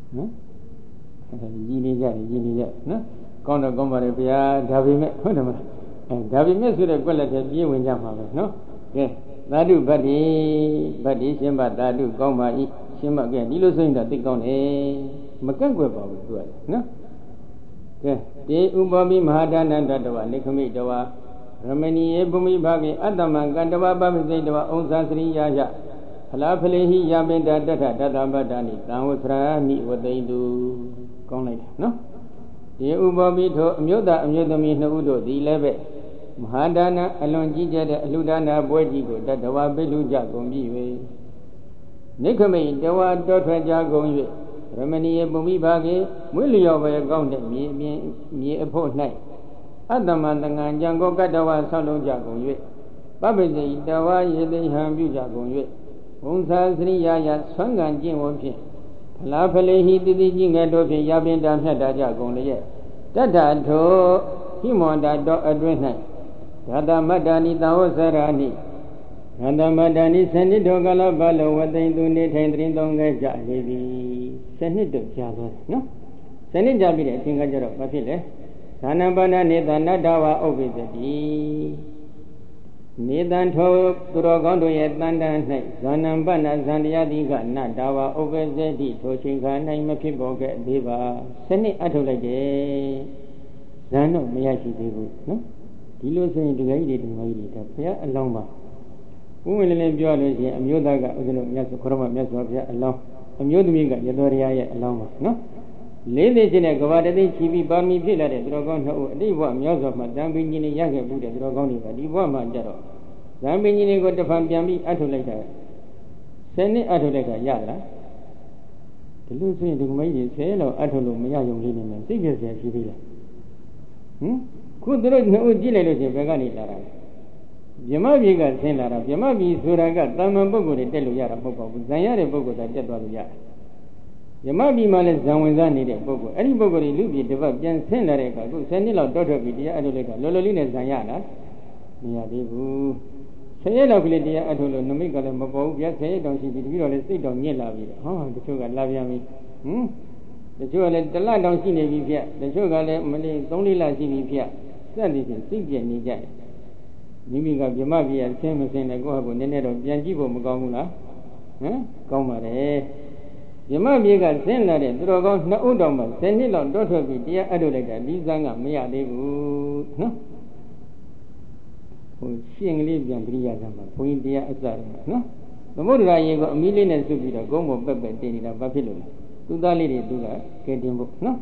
နော်ရည်နေကြတယ်ရည်နေကြနော်ကောင်းတော့ကောင်းပါလေဗျာဒါပေမဲ့ဟုတ်တယ်မလားအဲဒါပေမဲ့ဆိုတဲ့ကွက်လက်ထဲပြေးဝင်ကြမှာပဲနော်ကဲသာဓုဗတ္တိဗတ္တိရှင်ဘသာဓုကောင်းပါ၏ရှင်ဘကဲဒီလိုဆိုရင်တော့သိကောင်းတယ်မကန့်ကွက်ပါဘူးသူကနော်ကဲတေဥပမိမဟာဒါနတတဝနိခမိတဝရမဏီယေပုမိဘကေအတ္တမံကတဝပပစိတဝဩဇာစရိယာယဖလားဖလေဟိယပင်တတထတတပတ္တနိသံဝသရာမိဝသိတုကောင်းလိုက်တယ်နော်ဒီဥပမိထိုအမျိုးသားအမျိုးသမီးနှစ်ဦးတို့သည်လည်းပဲမဟာဒါနအလွန်ကြီးကျယ်တဲ့အလှူဒါနပွဲကြီးကိုတတဝပိလူကြကုန်ပြီ၍နိခမိတဝတောထွက်ကြကုန်၍ရမဏီယေပုမိဘာကေမွေးလျော်ပဲကောင်းတဲ့မြေအမြင်မြေအဖို့၌အတ္တမတငံကြံကိုကတ္တဝဆောက်လုံးကြကုန်၍ပပ္ပစိတဝယေတိဟံပြုကြကုန်၍ဘုံသာစရိယာယဆွမ်းကံကျင့်ဝဖြင့်ဖလားဖလေဟိတိတိကြီးငယ်တို့ဖြင့်ရပင်တာမြတ်တာကြကုန်လျက်တတ္ထထိုဟိမန္တာတော်အတွင်း၌ဓာတမတ္တာနိသဝဆရာနိဓာတမတ္တာနိစနစ်တော်ကလဘလောဝသိန်သူနေထိုင်တရင်သုံးခဲ့ကြလေပြီစနစ်တို့ကြာသွားတယ်နော်စနစ်ကြာပြီတဲ့အချိန်ကကြတော့ဘာဖြစ်လဲသာနပါဏနေသနတ္တဝဥပ္ပိသတိနေတံထောသူတော်ကောင်းတို့ရဲ့တန်တန်၌ဇာနံပဏ္ဏဇန္တရားတိကနတ္တဝဥပ္ပိသတိထိုချိန်ခါ၌မဖြစ်ပေါ်ခဲ့သေးပါစနစ်အထုတ်လိုက်တယ်ဇန်တော့မရရှိသေးဘူးနော်ဒီလိုဆိုရင်ဒီကကြီးတွေဒီမကြီးတွေဒါဘုရားအလောင်းပါဥဝင်လည်းလည်းပြောလို့ရှိရင်အမျိုးသားကဥစ္စလို့မြတ်စွာခရမမြတ်စွာဘုရားအလောင်းအမျိုးသမီးကရသောရရဲ့အလောင်းပါနော်လေးသိချင်းတဲ့ကဘာတသိချီပြီးပါမီဖြစ်လာတဲ့သူတော်ကောင်းနှစ်ဦးအတိဘဝမြောက်စွာမှဇံပင်ကြီးနေရခဲ့ဘူးတဲ့သူတော်ကောင်းတွေကဒီဘဝမှာကြတော့ဇံပင်ကြီးတွေကိုတဖန်ပြန်ပြီးအထုတ်လိုက်တာဆယ်နှစ်အထုတ်လိုက်ကရသလားဒီလိုဆိုရင်ဒီမကြီးတွေဆယ်လောက်အထုတ်လို့မရယုံလေးနေမယ်သိပြည့်စရာရှိသေးလားဟင်ခုသူတို့နှစ်ဦးကြည့်လိုက်လို့ရှိရင်ဘယ်ကနေလာတာလဲဗြဟ္မပြည်ကဆင်းလာတာဗြဟ္မပြည်ဆိုတာကတာမန်ပုဂ္ဂိုလ်တွေတက်လို့ရတာမဟုတ်ပါဘူးဇံရတဲ့ပုဂ္ဂိုလ်ကတက်သွားလို့ရတယ်ဗြဟ္မပြည်မှာလည်းဇံဝင်စားနေတဲ့ပုဂ္ဂိုလ်အဲ့ဒီပုဂ္ဂိုလ်တွေလူပြည်တစ်ပတ်ပြန်ဆင်းလာတဲ့အခါခုဆယ်နှစ်လောက်တောထွက်ပြီးတရားအထုတ်လိုက်ကလောလောလေးနဲ့ဇံရလားမရသေးဘူးဆယ်ရက်လောက်ကလေးတရားအထုတ်လို့နမိတ်ကလည်းမပေါ်ဘူးဗျာဆယ်ရက်တောင်ရှိပြီတပည့်တော်လည်းစိတ်တောင်ညစ်လာပြီဟောတချို့ကလာပြန်ပြီဟင်တချို့ကလည်းတလတောင်ရှိနေပြီဗျတချို့ကလည်းမလေးသုံးလေးလရှိပြီဗျစက်နေချင်းစိတ်ပြည့်နေကြတယ်မိမိကဗြဟ္မပြည်ဆင်းမဆင်းလည်းကိုယ့်ဟာကိုယ်နည်းနည်းတော့ပြန်ကြည့်ဖို့မကောင်းဘူးလားဟမ်ကောင်းပါတယ်ဗြဟ္မပြည်ကဆင်းလာတဲ့သူတော်ကောင်းနှစ်ဦးတော်မှဆယ်နှစ်လောက်တောထွက်ပြီးတရားအထုတ်လိုက်တာဒီဇန်ကမရသေးဘူးနော်ဟိုရှင်ကလေးပြန်ပြရိယသမှာဘုန်းကြီးတရားအစတယ်နော်သမုဒ္ဒရာရေကိုအမီးလေးနဲ့စုပြီးတော့ဂုံးပေါ်ပက်ပက်တင်နေတာဘာဖြစ်လို့လဲသူသားလေးတွေသူကကဲတင်ဖို့နော်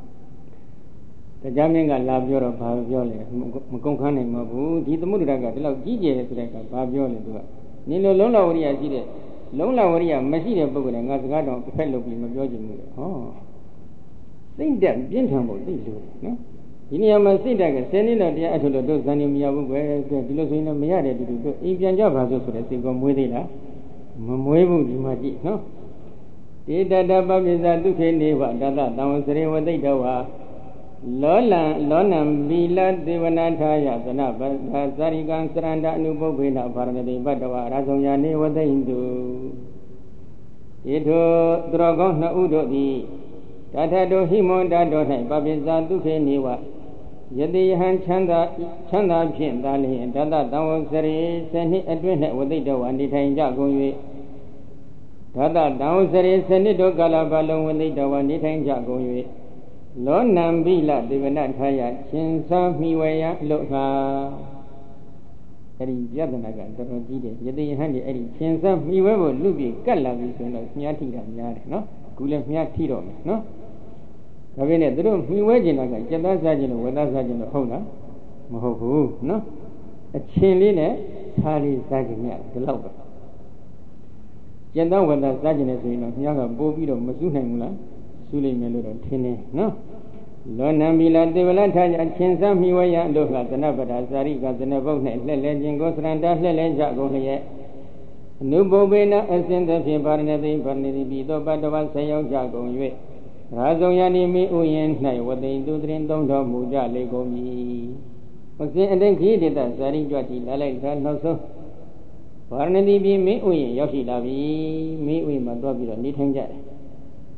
တရားမင်းကလာပြောတော့ဘာပြောလဲမကုန်ခန်းနိုင်မဘူးဒီသမုဒ္ဒရာကဒီလောက်ကြီးကျယ်တဲ့ဆိုတဲ့ကဘာပြောလဲသူကနင်လိုလုံးလဝရိယရှိတဲ့လုံးလဝရိယမရှိတဲ့ပုဂ္ဂိုလ်ကငါစကားတော့တစ်ဖက်လုပ်ပြီးမပြောချင်ဘူးလေဟောသိတဲ့ပြင်းထန်ဖို့သိလို့နော်ဒီနေရာမှာစိတ်တက်ကဆယ်နှစ်လောက်တရားအထုတ်လို့တို့ဇန်နေမရဘူးကွယ်ဒီလိုဆိုရင်လည်းမရတဲ့တူတူတို့အိမ်ပြန်ကြပါစို့ဆိုတဲ့စိတ်ကမွေးသေးလားမမွေးဘူးဒီမှာကြည့်နော်တေတတပပိသဒုခေနေဝတတတံဝစရေဝသိတဝါလောလံလောနံဘီလသေဝနာထာယသနပသာသရိကံစရန္ဒအနုပုပ္ပေနဘာရဏတိဘတ္တဝါရာဇုံညာနေဝသိန္တုဤထိုသူတော်ကောင်းနှစ်ဦးတို့သည်တထတောဟိမန္တတော်၌ပပိသဒုခေနေဝယတိယဟံချမ်းသာချမ်းသာဖြင့်သာလျင်တတတံဝစရေဆယ်နှစ်အတွင်း၌ဝသိတဝါနေထိုင်ကြကုန်၍ဓာတတံဝစရေဆယ်နှစ်တို့ကာလပတ်လုံးဝသိတဝါနေထိုင်ကြကုန်၍လောနံဘိလဒေဝနာထာယရှင်သာမိဝေယလို့ဟာအဲ့ဒီယတနာကတော်တော်ကြီးတယ်ယတိယဟန်ဒီအဲ့ဒီရှင်သာမိဝဲကိုလူပြီးကတ်လာပြီဆိုတော့မြားထိတာများတယ်နော်ခုလည်းမြားထိတော့မယ်နော်ဒါပေမဲ့သူတို့မိဝဲကျင်တာကစက်သားစားကျင်လို့ဝက်သားစားကျင်လို့ဟုတ်လားမဟုတ်ဘူးနော်အချင်းလေးနဲ့သားလေးစားကျင်ရတယ်ဒီလောက်ပဲစက်သားဝက်သားစားကျင်နေဆိုရင်တော့မြားကပိုးပြီးတော့မစူးနိုင်ဘူးလားစူးလိမ့်မယ်လို့တော့ထင်တယ်နော်လောနံဘီလာတေဝလထာယချင်းစမိဝယလို့ကသနပဒါစာရိကသနဘုတ်၌လှက်လဲခြင်းကိုစရန္တာလှက်လဲကြကုန်လျက်အနုပုပ္ပေနအစင်သဖြင့်ပါရဏတိပါရဏတိပိသောပတ္တဝဆက်ရောက်ကြကုန်၍ရာဇုံယနိမိဥယျင်၌ဝသိန်သူတရင်သုံးတော်မူကြလေကုန်ပြီအစဉ်အတိတ်ခိတေတဇာရိကြွတိလာလိုက်တာနောက်ဆုံးပါရဏတိပိမိဥယျင်ရောက်ရှိလာပြီမိဥယျင်မှာသွားပြီးတော့နေထိုင်ကြတယ်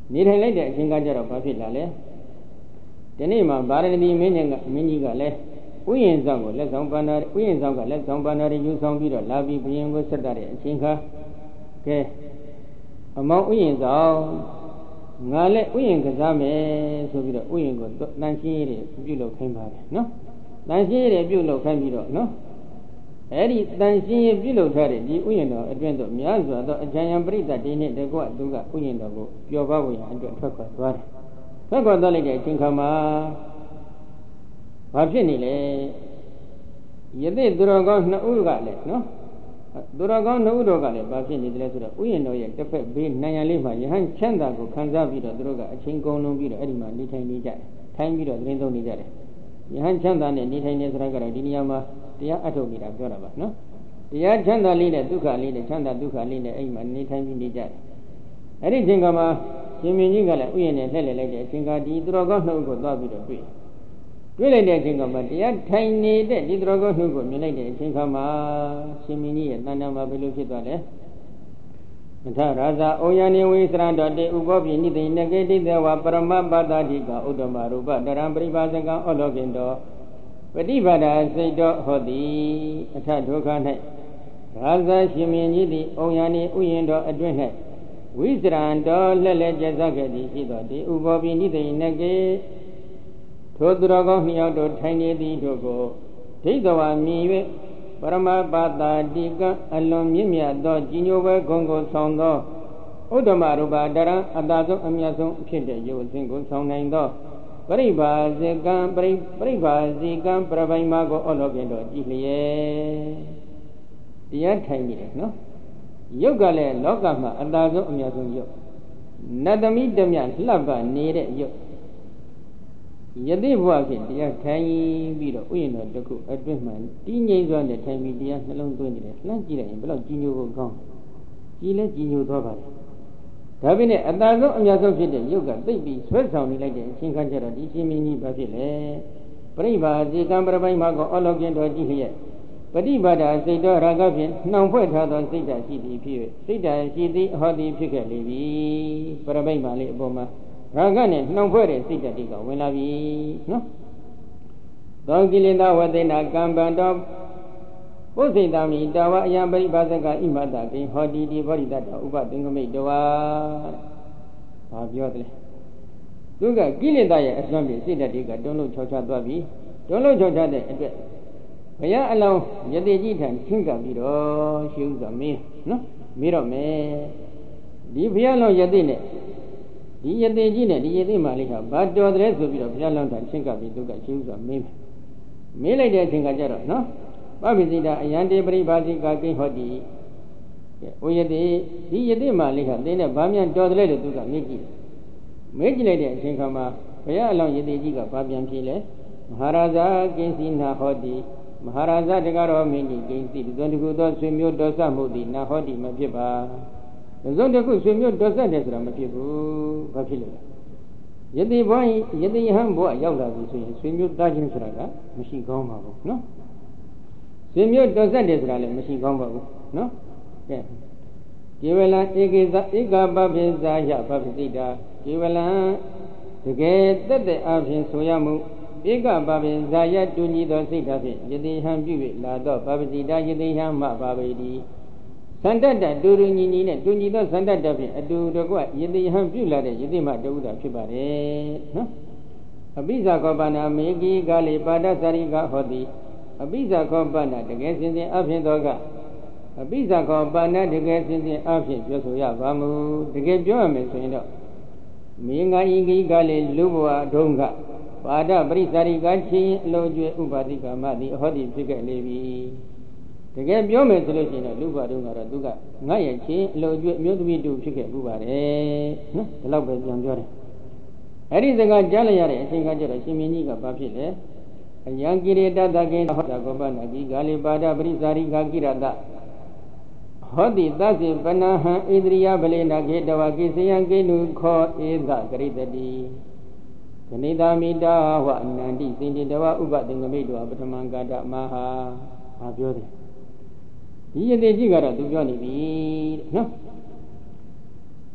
နေထိုင်လိုက်တဲ့အချိန်ကကြတော့ဘာဖြစ်လာလဲဒီနေ့မှာဗာရဏသီမင်းကြီးကမင်းကြီးကလည်းဥယျာဉ်ဆောင်ကိုလက်ဆောင်ပန်းတော်ဥယျာဉ်ဆောင်ကလက်ဆောင်ပန်းတော်ယူဆောင်ပြီးတော့လာပြီးဘုရင်ကိုဆက်တာတဲ့အချိန်ခါကဲအမောင်ဥယျာဉ်ဆောင်ငါလည်းဥယျာဉ်ကစားမယ်ဆိုပြီးတော့ဥယျာဉ်ကိုတန်ရှင်းရည်ပြုလုပ်ခိုင်းပါတယ်နော်တန်ရှင်းရည်ပြုလုပ်ခိုင်းပြီးတော့နော်အဲ့ဒီတန်ရှင်းရည်ပြုလုပ်ထားတဲ့ဒီဥယျာဉ်တော်အတွင်းတော့များစွာသောအကြံဉာဏ်ပရိသတ်တွေနဲ့တကွသူကဥယျာဉ်တော်ကိုပျော်ပါဖို့ရအတွက်ထွက်ခွာသွားတယ်ထွက်ခွာသွားလိုက်တဲ့အချိန်ခါမှာဘာဖြစ်နေလဲယသိသူတော်ကောင်းနှစ်ဦးကလည်းနော်သူတော်ကောင်းနှစ်ဦးတို့ကလည်းဘာဖြစ်နေတယ်လဲဆိုတော့ဥယျာဉ်တော်ရဲ့တစ်ဖက်ဘေးနိုင်ရန်လေးမှာယဟန်ချမ်းသာကိုခံစားပြီးတော့သူတို့ကအချိန်ကုန်လုံးပြီးတော့အဲ့ဒီမှာနေထိုင်နေကြတယ်ထိုင်ပြီးတော့သတင်းသုံးနေကြတယ်ယဟန်ချမ်းသာနဲ့နေထိုင်နေစရာကတော့ဒီနေရာမှာတရားအထုတ်နေတာပြောတာပါနော်တရားချမ်းသာလေးနဲ့ဒုက္ခလေးနဲ့ချမ်းသာဒုက္ခလေးနဲ့အဲ့ဒီမှာနေထိုင်ပြီးနေကြတယ်အဲ့ဒီအချိန်ကမှရှင်မင်းကြီးကလည်းဥယျာဉ်နဲ့လှည့်လည်လိုက်တဲ့အချိန်ကဒီသူတော်ကောင်းနှစ်ဦးကိုသွားပြီးတော့တွေ့တွေ့လိုက်တဲ့အချိန်ကမှတရားထိုင်နေတဲ့ဒီသူတော်ကောင်းနှစ်ဦးကိုမြင်လိုက်တဲ့အချိန်ခါမှာရှင်မင်းကြီးရဲ့တဏ္ဍာမှာဘယ်လိုဖြစ်သွားလဲမထရာဇာဩယနိဝိစရတော်တေဥပောပိနိသိနကေတိသေဝပရမပတ္တိကဥဒ္ဓမရူပတရံပရိပါစကံဩလောကိန္တောပฏิပါဒစိတ်တော်ဟောတိအထဒုက္ခ၌ရာဇာရှင်မင်းကြီးသည်ဩယနိဥယျာဉ်တော်အတွင်း၌ဝိစရံတော်လက်လက်ကျက်စားခဲ့သည်ရှိသောတေဥပောပိနိသိနကေထိုသူတော်ကောင်းနှစ်ယောက်တို့ထိုင်နေသည်တို့ကိုဒိဋ္ဌဝါမြည်၍ပရမပါတာတိကအလွန်မြင့်မြတ်သောကြီးညိုပွဲဂုဏ်ကိုဆောင်သောဥဒ္ဓမရူပတရံအတာဆုံးအမြတ်ဆုံးဖြစ်တဲ့ရုပ်အစဉ်ကိုဆောင်နိုင်သောပရိဘာဇေကံပရိပရိဘာဇေကံပြပိုင်မကိုအောလောကင်တော်ကြည်လျက်တရားထိုင်နေတယ်နော်ရုပ်ကလည်းလောကမှာအတာဆုံးအမြတ်ဆုံးရုပ်နတ္တမိတမြလှပနေတဲ့ရုပ်ယသိဘဝဖြင့်တရားထိုင်ပြီးတော့ဥယျာဉ်တော်တစ်ခုအတွင်းမှာတင်းငိမ့်စွာနဲ့ထိုင်ပြီးတရားနှလုံးသွင်းနေတယ်လှမ်းကြည့်လိုက်ရင်ဘယ်လောက်ကြီးညိုဖို့ကောင်းကြီးလဲကြီးညိုသွားပါတယ်ဒါပေမဲ့အတာဆုံးအများဆုံးဖြစ်တဲ့ယုတ်ကသိပြီးဆွဲဆောင်နေလိုက်တဲ့အချင်းခန့်ကြတော့ဒီရှင်မင်းကြီးဘာဖြစ်လဲပရိဘာဇေကံပရပိုင်မှာကိုအလောကင်တော်ကြည့်လျက်ပฏิပါဒစိတ်တော်ရာဂဖြင့်နှောင်ဖွဲ့ထားသောစိတ်ဓာတ်ရှိသည်ဖြစ်၍စိတ်ဓာတ်ရှိသည်အဟောသည်ဖြစ်ခဲ့လေပြီပရပိုင်မှာလေးအပေါ်မှာရာဂနဲ့နှောင်ဖွဲ့တဲ့စိတ်ဓာတ်တွေကဝင်လာပြီနော်သောကိလေသာဝသေနာကံပံတော်ပုစိတမိတဝအယံပရိပါစကဣမတကိဟောတိတိဘောဓိတတဥပသင်္ကမိတဝါဘာပြောတယ်သူကကိလေသာရဲ့အစွမ်းပြစိတ်ဓာတ်တွေကတွန်းလို့ချောချသွားပြီတွန်းလို့ချောချတဲ့အတွက်ဘုရားအလောင်းယတိကြီးထံချင်းကပ်ပြီးတော့ရှိဥစွာမင်းနော်မေးတော့မယ်ဒီဘုရားလောင်းယတိနဲ့ဒီယတိကြီးနဲ့ဒီယတိမာလေးဟာဘာတော်တယ်ဆိုပြီးတော့ဘုရားလောင်းထံချင်းကပ်ပြီးသူကရှိဥစွာမင်းမေးလိုက်တဲ့အချိန်ကကြတော့နော်ပပိစိတာအယံတေပရိပါစိကကိဟောတိဩယတိဒီယတိမာလေးဟာသင်နဲ့ဗာမြန်တော်တယ်လို့သူကမေးကြည့်မေးကြည့်လိုက်တဲ့အချိန်ခါမှာဘုရားအလောင်းယတိကြီးကဗာပြန်ဖြေလဲမဟာရာဇာကိဉ္စီနာဟောတိမဟာရာဇတကရောမင်းကြီးကိဉ္စီသုံးတခုသောဆွေမျိုးတော်ဆက်မှုသည်နာဟောတိမဖြစ်ပါသုံးတခုဆွေမျိုးတော်ဆက်တယ်ဆိုတာမဖြစ်ဘူးဘာဖြစ်လို့လဲယတိဘွားယတိယဟန်ဘွားရောက်လာပြီဆိုရင်ဆွေမျိုးသားချင်းဆိုတာကမရှိကောင်းပါဘူးနော်ဆွေမျိုးတော်ဆက်တယ်ဆိုတာလည်းမရှိကောင်းပါဘူးနော်ကဲကေဝလံဧကေသဧကပပိဇာယပပိစိတာကေဝလံတကယ်တက်တဲ့အဖြစ်ဆိုရမှုဧကပပိဇာယတူညီသောစိတ်ဓာတ်ဖြင့်ယတိဟံပြု၍လာသောပပိစိတာယတိဟံမပါပေတိသန္တတတူတူညီညီနဲ့တူညီသောသန္တတဖြင့်အတူတကွယတိဟံပြုလာတဲ့ယတိမတူတာဖြစ်ပါတယ်နော်အပိဇာကောပနာမေဂီကာလေပါဒသရိကဟောတိအပိဇာခောပဏတကယ်စင်စဉ်အဖြစ်သောကအပိဇာခောပဏတကယ်စင်စဉ်အဖြစ်ပြောဆိုရပါမူတကယ်ပြောရမယ်ဆိုရင်တော့မေငါဤဂိကလေးလူဘဝဒုံကပါဒပရိသရိကချင်းအလုံးကျွဲဥပါတိကမသည်အဟောတိဖြစ်ခဲ့လေပြီတကယ်ပြောမယ်ဆိုလို့ရှိရင်တော့လူဘဝဒုံကတော့သူကငါ့ရဲ့ချင်းအလုံးကျွဲအမျိုးသမီးတူဖြစ်ခဲ့မှုပါတယ်နော်ဒီလောက်ပဲပြန်ပြောတယ်အဲ့ဒီစကားကြားလိုက်ရတဲ့အချိန်ကကျတော့ရှင်မင်းကြီးကဘာဖြစ်လဲအယံကိရိတတကေဟောတာကောပနာကြီးဂါလိပါဒပရိစာရိကကိရတဟောတိသစ္စေပနဟံဣန္ဒြိယဗလေနခေတဝကိစယံကိနုခောဧသဂရိတတိခဏိတာမိတာဝအနန္တိသင်္တိတဝဥပသင်္ကမိတောပထမံကာတမဟာဘာပြောတယ်ဒီယတိကြီးကတော့သူပြောနေပြီတဲ့နော်သူ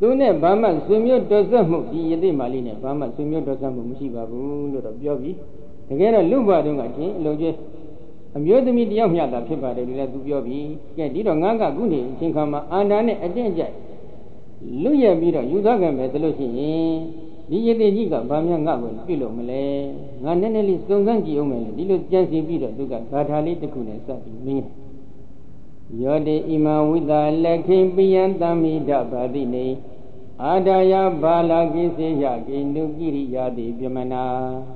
သူနဲ့ဘာမှဆွေမျိုးတော်ဆက်မှုဒီယသိမာလိနဲ့ဘာမှဆွေမျိုးတော်ဆက်မှုမရှိပါဘူးလို့တော့ပြောပြီးတကယ်တော့လူ့ဘဝတုန်းကချင်းအလုံးကျအမျိုးသမီးတယောက်မျှတာဖြစ်ပါတယ်လို့လည်းသူပြောပြီးကဲဒီတော့ငါကခုနေအချိန်ခါမှာအာန္တာနဲ့အကျင့်ကြိုက်လူရပြီးတော့ယူသွားကြမယ်ဆိုလို့ရှိရင်ဒီယသိကြီးကဘာမှငါ့ကိုပြုလို့မလဲငါနည်းနည်းလေးစုံစမ်းကြည့်အောင်မယ်လေဒီလိုကြံစည်ပြီးတော့သူကဂါထာလေးတစ်ခုနဲ့စပ်ပြီးမင်းယောတိဣမဝိတာလက်ခိပိယံတမိဒဘာတိနေအာဒယဘာလာကိစေယကိနုကိရိယာတိပြမနာ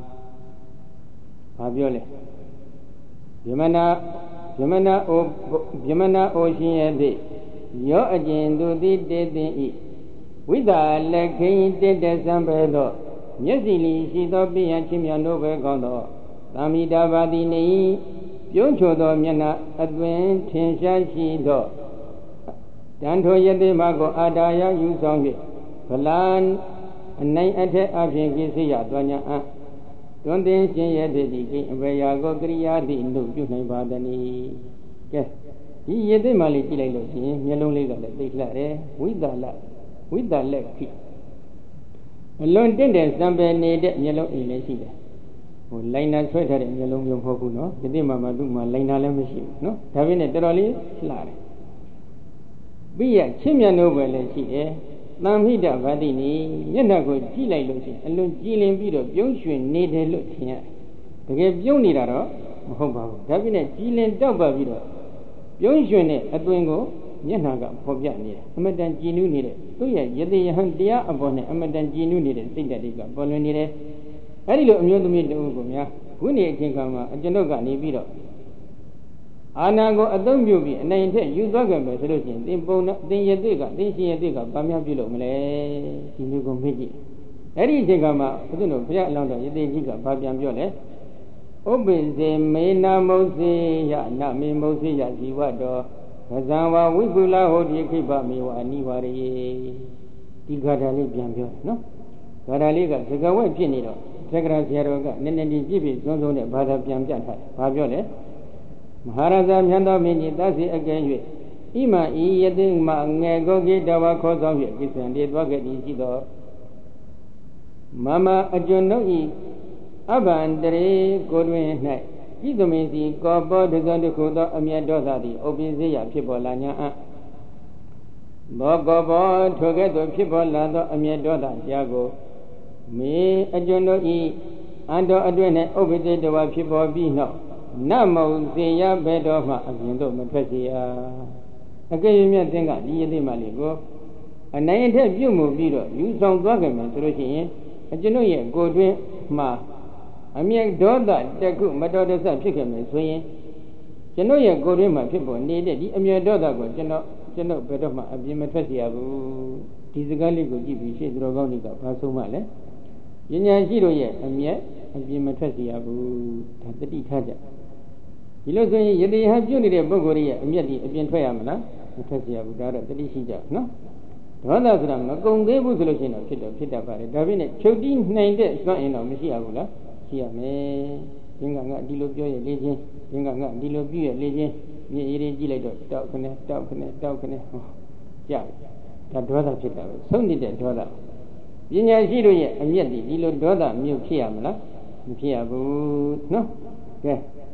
ဘာပြောလဲပြမနာပြမနာအိုပြမနာအိုရှင်ရဲ့သည်ယောအကျဉ်သူတိတေတင်ဤဝိတာလက်ခိတေတသံပဲသောမျက်စီလီရှိသောပိယံချင်းမြတ်တို့ပဲကောင်းသောသမိဒဘာတိနေပြုံးချိုသောမျက်နှာအသွင်ထင်ရှားရှိသောတန်ထိုယတိမကိုအာဒါယယူဆောင်၍ဗလန်အနိုင်အထက်အဖြစ်ကိစ္စရသောညာအတွင်တင်ရှင်ရဲ့တည်းကိအဘယာကိုကရိယာတိနှုတ်ပြုနိုင်ပါသည်ကဲဒီယတိမလေးကြည့်လိုက်လို့ရှိရင်မျက်လုံးလေးကလည်းသိလှတယ်ဝိတာလဝိတာလက်ခိအလွန်တင့်တယ်စံပယ်နေတဲ့မျက်လုံးအိမ်လည်းရှိတယ်ဟိုလိုင်းနာဆွဲထားတဲ့မျက်လုံးမျိုးမဟုတ်ဘူးနော်ယတိမမှာသူ့မှာလိုင်းနာလည်းမရှိဘူးနော်ဒါပေမဲ့တော်တော်လေးလှတယ်ပြီးရချင်းမြန်တို့ပဲလည်းရှိတယ်သံဟိတဗတ္တိနီမျက်နှာကိုကြည့်လိုက်လို့ရှိရင်အလွန်ကြည်လင်ပြီးတော့ပြုံးရွှင်နေတယ်လို့ထင်ရတယ်တကယ်ပြုံးနေတာတော့မဟုတ်ပါဘူးဒါပေမဲ့ကြည်လင်တောက်ပါပြီးတော့ပြုံးရွှင်တဲ့အသွင်ကိုမျက်နှာကဖော်ပြနေတယ်အမတန်ကြည်နူးနေတဲ့သူ့ရဲ့ယတိယဟန်တရားအပေါ်နဲ့အမတန်ကြည်နူးနေတဲ့စိတ်ဓာတ်တွေကပေါ်လွင်နေတယ်အဲ့ဒီလိုအမျိုးသမီးတို့ကိုများခုနေအချိန်ခါမှာအကျွန်ုပ်ကနေပြီးတော့အာနာကိုအသုံးပြုပြီးအနိုင်ထက်ယူသွားကြမယ်ဆိုလို့ရှိရင်သင်ပုံနဲ့သင်ရတဲ့ကသင်ရှင်ရတဲ့ကဘာများပြုလို့မလဲဒီမျိုးကိုမေ့ကြည့်အဲ့ဒီအချိန်ခါမှာဘုရားတို့ဘုရားအလောင်းတော်ရတဲ့ကြီးကဘာပြန်ပြောလဲဥပ္ပိစေမေနာမုစေယနမေမုစေယဇီဝတော်ဗဇံဝဝိပုလဟောတိခိဗမေဝအနိဝရယေဒီဂါထာလေးပြန်ပြောနော်ဂါထာလေးကသကဝဲဖြစ်နေတော့သက္ကရာဆရာတော်ကနည်းနည်းဒီပြည့်ပြည့်စုံစုံနဲ့ဘာသာပြန်ပြထားတယ်ဘာပြောလဲမဟာရဇာမြတ်တော်မင်းကြီးတသိအကဲ၍ဣမဤယတိမငယ်ကိုကိတဝါခေါ်ဆောင်၍ကိစ္စံတည်းသွားခဲ့သည်ရှိသောမမအကျွန်ုပ်ဤအဘန္တရေကိုတွင်၌ဤသမင်းစီကောပောတကတခုသောအမျက်ဒေါသသည်ဥပ္ပိစေယဖြစ်ပေါ်လာ냐အဘောကောပောထိုကဲ့သို့ဖြစ်ပေါ်လာသောအမျက်ဒေါသတရားကိုမေအကျွန်ုပ်ဤအန္တောအတွင်း၌ဥပ္ပိစေတဝါဖြစ်ပေါ်ပြီးနောက်နမောစေယဘယ်တော်မှအပြင်သို့မထွက်စေရအကယ်၍မြတ်သင်ကဒီယသိမလေးကိုအနိုင်အထက်ပြုမှုပြီးတော့ယူဆောင်သွားကြမယ်ဆိုလို့ရှိရင်အကျွန်ုပ်ရဲ့ကိုယ်တွင်မှာအမျက်ဒေါသတကုမတော်တဆဖြစ်ခဲ့မယ်ဆိုရင်ကျွန်ုပ်ရဲ့ကိုယ်တွင်မှာဖြစ်ပေါ်နေတဲ့ဒီအမျက်ဒေါသကိုကျွန်တော်ကျွန်ုပ်ဘယ်တော့မှအပြင်မထွက်စေရဘူးဒီစကားလေးကိုကြည့်ပြီးရှေ့တော်ကောင်းတွေကဘာဆုံးမှလဲဉာဏ်ရှိတို့ရဲ့အမျက်အပြင်မထွက်စေရဘူးဒါတတိထားကြဒီလိုဆိုရင်ယတိဟပြုနေတဲ့ပုဂ္ဂိုလ်ရဲ့အမျက်ဒီအပြင်ထွက်ရမလားမထွက်စေရဘူးဒါတော့တတိရှိကြနော်ဒေါသဆိုတာမကုံသေးဘူးဆိုလို့ရှိရင်တော့ဖြစ်တော့ဖြစ်တတ်ပါတယ်ဒါပေမဲ့ချုပ်တီးနိုင်တဲ့စွမ်းအင်တော့မရှိရဘူးလားရှိရမယ်သင်္ကငါဒီလိုပြောရလေချင်းသင်္ကငါဒီလိုပြုရလေချင်းမြေအေးလေးကြည့်လိုက်တော့တောက်ခနဲ့တောက်ခနဲ့တောက်ခနဲ့ဟောကြာဒါဒေါသဖြစ်တာပဲဆုံးနေတဲ့ဒေါသပညာရှိတို့ရဲ့အမျက်ဒီဒီလိုဒေါသမျိုးဖြစ်ရမလားမဖြစ်ရဘူးနော်ကဲ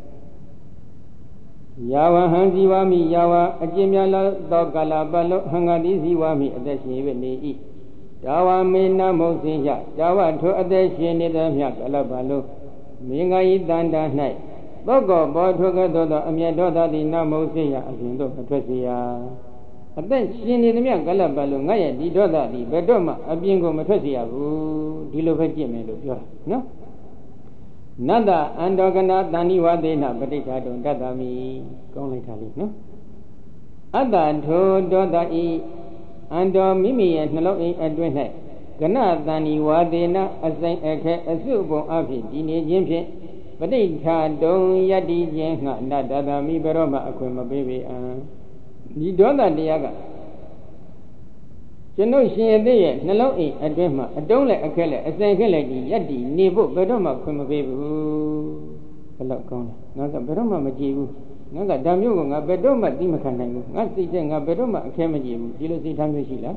ယာဝဟံဇီဝမိယာဝအကျဉ်းများသောကာလပတ်လုံးဟံဃတိဇီဝမိအသက်ရှင်၍နေ၏ဒါဝမေနမုတ်စင်ရဒါဝထိုအသက်ရှင်နေသည်မြတ်ကာလပတ်လုံးမင်္ဂဤတန္တာ၌သောကောဘောထိုကဲ့သို့သောအမျက်ဒေါသသည်နမုတ်စင်ရအပြင်သို့မထွက်စေရအသက်ရှင်နေသည်မြတ်ကာလပတ်လုံးငါရဲ့ဒီဒေါသသည်ဘယ်တော့မှအပြင်ကိုမထွက်စေရဘူးဒီလိုပဲကြည့်မယ်လို့ပြောတာနော်နတ္တအန္တောကနာတဏိဝသေနပဋိက္ခတုံတတ္တမိကောင်းလိုက်တာလေးနော်အတ္တထိုဒေါသဤအန္တောမိမိရဲ့နှလုံးအိမ်အတွင်း၌ကနတဏိဝသေနအစိမ့်အခဲအစုပုံအဖြစ်ဒီနေခြင်းဖြင့်ပဋိက္ခတုံယတ္တိခြင်းငှနတ္တတမိဘရောမအခွင့်မပေးပေအံဒီဒေါသတရားကကျွန်ုပ်ရှင်ရတဲ့ရဲ့နှလုံးအိမ်အတွင်းမှာအတုံးနဲ့အခက်နဲ့အစင်ခက်နဲ့ဒီယက်တီနေဖို့ဘယ်တော့မှခွင့်မပေးဘူးဘယ်တော့ကောင်းလဲငါကဘယ်တော့မှမကြည့်ဘူးငါကဓာမျိုးကငါဘယ်တော့မှသိမခံနိုင်ဘူးငါစိတ်ထဲငါဘယ်တော့မှအခဲမကြည့်ဘူးဒီလိုစိတ်ထားမျိုးရှိလားမ